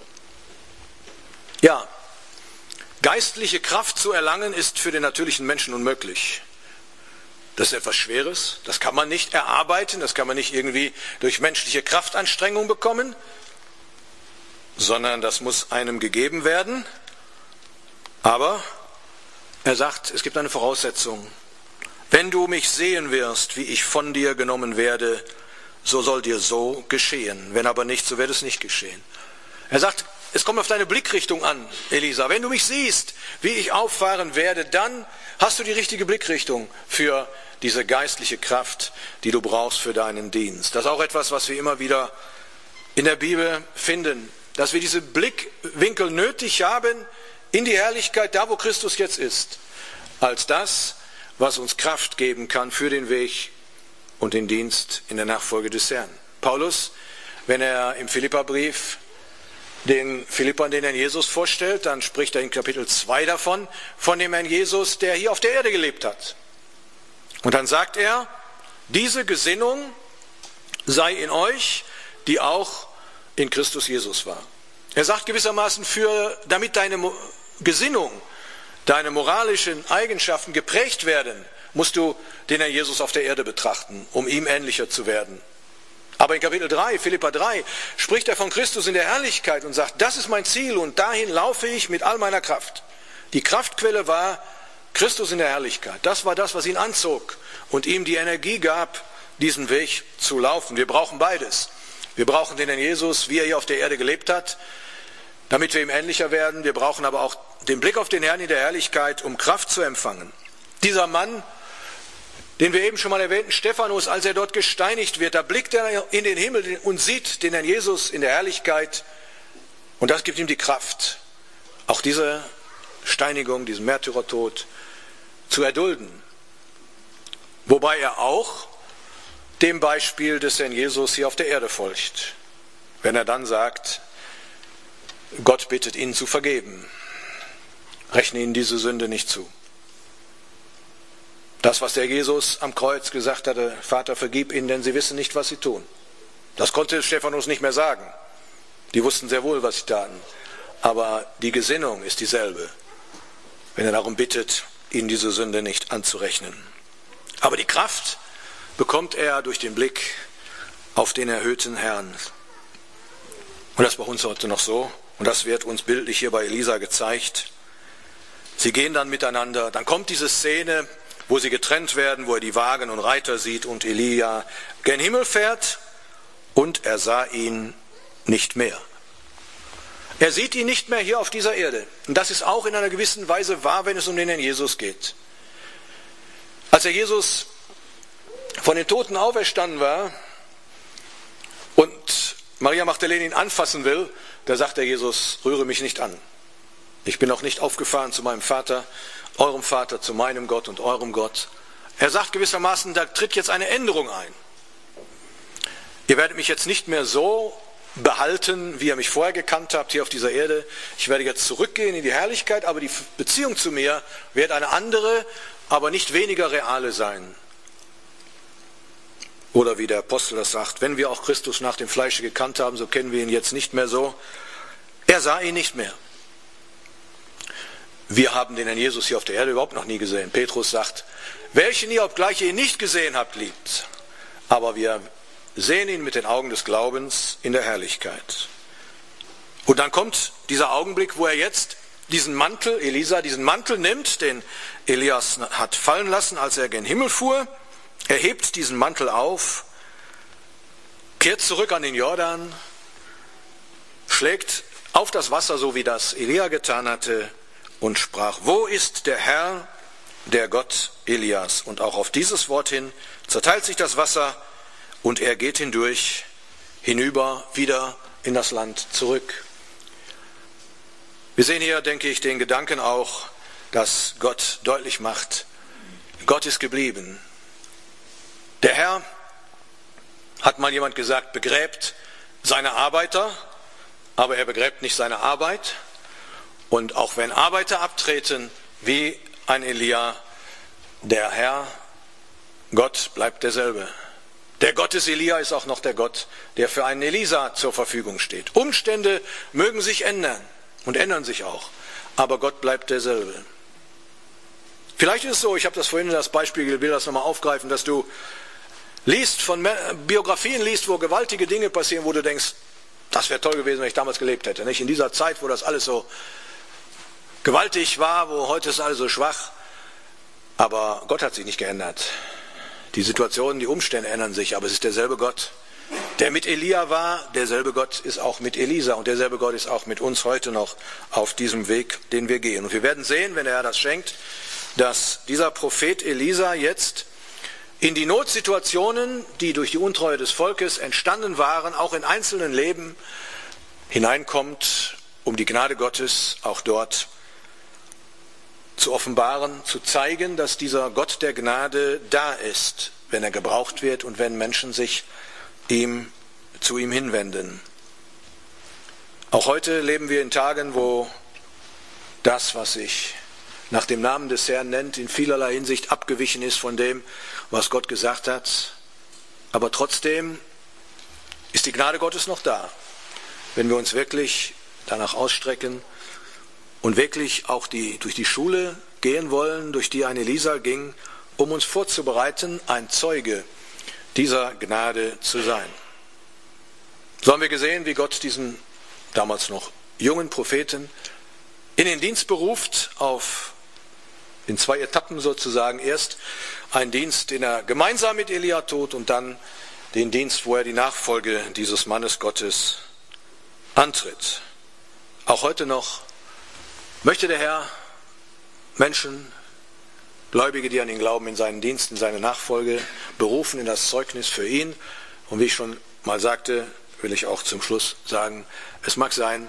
Ja, geistliche Kraft zu erlangen ist für den natürlichen Menschen unmöglich. Das ist etwas Schweres, das kann man nicht erarbeiten, das kann man nicht irgendwie durch menschliche Kraftanstrengung bekommen, sondern das muss einem gegeben werden. Aber er sagt, es gibt eine Voraussetzung. Wenn du mich sehen wirst, wie ich von dir genommen werde, so soll dir so geschehen. Wenn aber nicht, so wird es nicht geschehen. Er sagt, es kommt auf deine Blickrichtung an, Elisa. Wenn du mich siehst, wie ich auffahren werde, dann hast du die richtige Blickrichtung für diese geistliche Kraft, die du brauchst für deinen Dienst. Das ist auch etwas, was wir immer wieder in der Bibel finden, dass wir diese Blickwinkel nötig haben in die Herrlichkeit, da wo Christus jetzt ist, als das, was uns Kraft geben kann für den Weg und den Dienst in der Nachfolge des Herrn. Paulus, wenn er im Philipperbrief den Philippern den Herrn Jesus vorstellt, dann spricht er in Kapitel zwei davon, von dem Herrn Jesus, der hier auf der Erde gelebt hat. Und dann sagt er, diese Gesinnung sei in euch, die auch in Christus Jesus war. Er sagt gewissermaßen, für, damit deine Gesinnung, deine moralischen Eigenschaften geprägt werden, musst du den Herrn Jesus auf der Erde betrachten, um ihm ähnlicher zu werden. Aber in Kapitel drei, Philipper drei, spricht er von Christus in der Herrlichkeit und sagt, das ist mein Ziel und dahin laufe ich mit all meiner Kraft. Die Kraftquelle war Christus in der Herrlichkeit. Das war das, was ihn anzog und ihm die Energie gab, diesen Weg zu laufen. Wir brauchen beides. Wir brauchen den Herrn Jesus, wie er hier auf der Erde gelebt hat, damit wir ihm ähnlicher werden. Wir brauchen aber auch den Blick auf den Herrn in der Herrlichkeit, um Kraft zu empfangen. Dieser Mann, den wir eben schon mal erwähnten, Stephanus, als er dort gesteinigt wird, da blickt er in den Himmel und sieht den Herrn Jesus in der Herrlichkeit und das gibt ihm die Kraft, auch diese Steinigung, diesen Märtyrertod zu erdulden. Wobei er auch dem Beispiel des Herrn Jesus hier auf der Erde folgt, wenn er dann sagt, Gott bittet ihn zu vergeben, rechne ihnen diese Sünde nicht zu. Das, was der Jesus am Kreuz gesagt hatte, Vater, vergib ihnen, denn sie wissen nicht, was sie tun. Das konnte Stephanus nicht mehr sagen. Die wussten sehr wohl, was sie taten. Aber die Gesinnung ist dieselbe, wenn er darum bittet, ihnen diese Sünde nicht anzurechnen. Aber die Kraft bekommt er durch den Blick auf den erhöhten Herrn. Und das ist bei uns heute noch so. Und das wird uns bildlich hier bei Elisa gezeigt. Sie gehen dann miteinander. Dann kommt diese Szene, wo sie getrennt werden, wo er die Wagen und Reiter sieht und Elia gen Himmel fährt und er sah ihn nicht mehr. Er sieht ihn nicht mehr hier auf dieser Erde. Und das ist auch in einer gewissen Weise wahr, wenn es um den Herrn Jesus geht. Als der Jesus von den Toten auferstanden war und Maria Magdalene ihn anfassen will, da sagt der Jesus, rühre mich nicht an. Ich bin noch nicht aufgefahren zu meinem Vater, eurem Vater, zu meinem Gott und eurem Gott. Er sagt gewissermaßen, da tritt jetzt eine Änderung ein. Ihr werdet mich jetzt nicht mehr so behalten, wie ihr mich vorher gekannt habt hier auf dieser Erde. Ich werde jetzt zurückgehen in die Herrlichkeit, aber die Beziehung zu mir wird eine andere aber nicht weniger reale sein. Oder wie der Apostel das sagt, wenn wir auch Christus nach dem Fleische gekannt haben, so kennen wir ihn jetzt nicht mehr so. Er sah ihn nicht mehr. Wir haben den Herrn Jesus hier auf der Erde überhaupt noch nie gesehen. Petrus sagt, welchen ihr, obgleich ihr ihn nicht gesehen habt, liebt. Aber wir sehen ihn mit den Augen des Glaubens in der Herrlichkeit. Und dann kommt dieser Augenblick, wo er jetzt diesen Mantel, Elisa, diesen Mantel nimmt, den Elias hat fallen lassen, als er gen Himmel fuhr. Er hebt diesen Mantel auf, kehrt zurück an den Jordan, schlägt auf das Wasser, so wie das Elia getan hatte, und sprach, wo ist der Herr, der Gott Elias? Und auch auf dieses Wort hin zerteilt sich das Wasser und er geht hindurch, hinüber, wieder in das Land zurück. Wir sehen hier, denke ich, den Gedanken auch, dass Gott deutlich macht, Gott ist geblieben. Der Herr, hat mal jemand gesagt, begräbt seine Arbeiter, aber er begräbt nicht seine Arbeit. Und auch wenn Arbeiter abtreten, wie ein Elia, der Herr, Gott bleibt derselbe. Der Gott des Elia ist auch noch der Gott, der für einen Elisa zur Verfügung steht. Umstände mögen sich ändern und ändern sich auch, aber Gott bleibt derselbe. Vielleicht ist es so, ich habe das vorhin in das Beispiel, will das nochmal aufgreifen, dass du liest, von Biografien liest, wo gewaltige Dinge passieren, wo du denkst, das wäre toll gewesen, wenn ich damals gelebt hätte. Nicht? In dieser Zeit, wo das alles so gewaltig war, wo heute ist alles so schwach. Aber Gott hat sich nicht geändert. Die Situationen, die Umstände ändern sich, aber es ist derselbe Gott, der mit Elia war, derselbe Gott ist auch mit Elisa und derselbe Gott ist auch mit uns heute noch auf diesem Weg, den wir gehen. Und wir werden sehen, wenn der Herr das schenkt, dass dieser Prophet Elisa jetzt in die Notsituationen, die durch die Untreue des Volkes entstanden waren, auch in einzelnen Leben hineinkommt, um die Gnade Gottes auch dort zu offenbaren, zu zeigen, dass dieser Gott der Gnade da ist, wenn er gebraucht wird und wenn Menschen sich ihm, zu ihm hinwenden. Auch heute leben wir in Tagen, wo das, was sich nach dem Namen des Herrn nennt, in vielerlei Hinsicht abgewichen ist von dem, was Gott gesagt hat. Aber trotzdem ist die Gnade Gottes noch da, wenn wir uns wirklich danach ausstrecken und wirklich auch die, durch die Schule gehen wollen, durch die ein Elisa ging, um uns vorzubereiten, ein Zeuge dieser Gnade zu sein. So haben wir gesehen, wie Gott diesen damals noch jungen Propheten in den Dienst beruft, auf in zwei Etappen sozusagen. Erst ein Dienst, den er gemeinsam mit Elia tut und dann den Dienst, wo er die Nachfolge dieses Mannes Gottes antritt. Auch heute noch möchte der Herr Menschen, Gläubige, die an ihn glauben, in seinen Dienst, in seine Nachfolge berufen, in das Zeugnis für ihn. Und wie ich schon mal sagte, will ich auch zum Schluss sagen, es mag sein,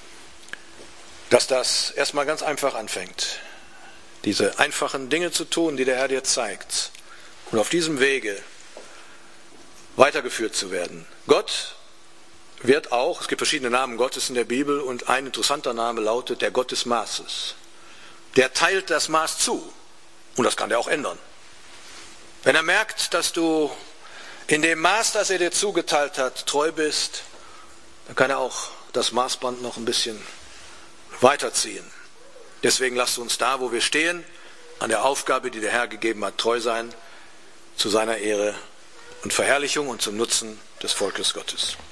dass das erstmal ganz einfach anfängt, diese einfachen Dinge zu tun, die der Herr dir zeigt, und auf diesem Wege weitergeführt zu werden. Gott wird auch, es gibt verschiedene Namen Gottes in der Bibel und ein interessanter Name lautet der Gott des Maßes. Der teilt das Maß zu und das kann er auch ändern. Wenn er merkt, dass du in dem Maß, das er dir zugeteilt hat, treu bist, dann kann er auch das Maßband noch ein bisschen weiterziehen. Deswegen lasst uns da, wo wir stehen, an der Aufgabe, die der Herr gegeben hat, treu sein, zu seiner Ehre und Verherrlichung und zum Nutzen des Volkes Gottes.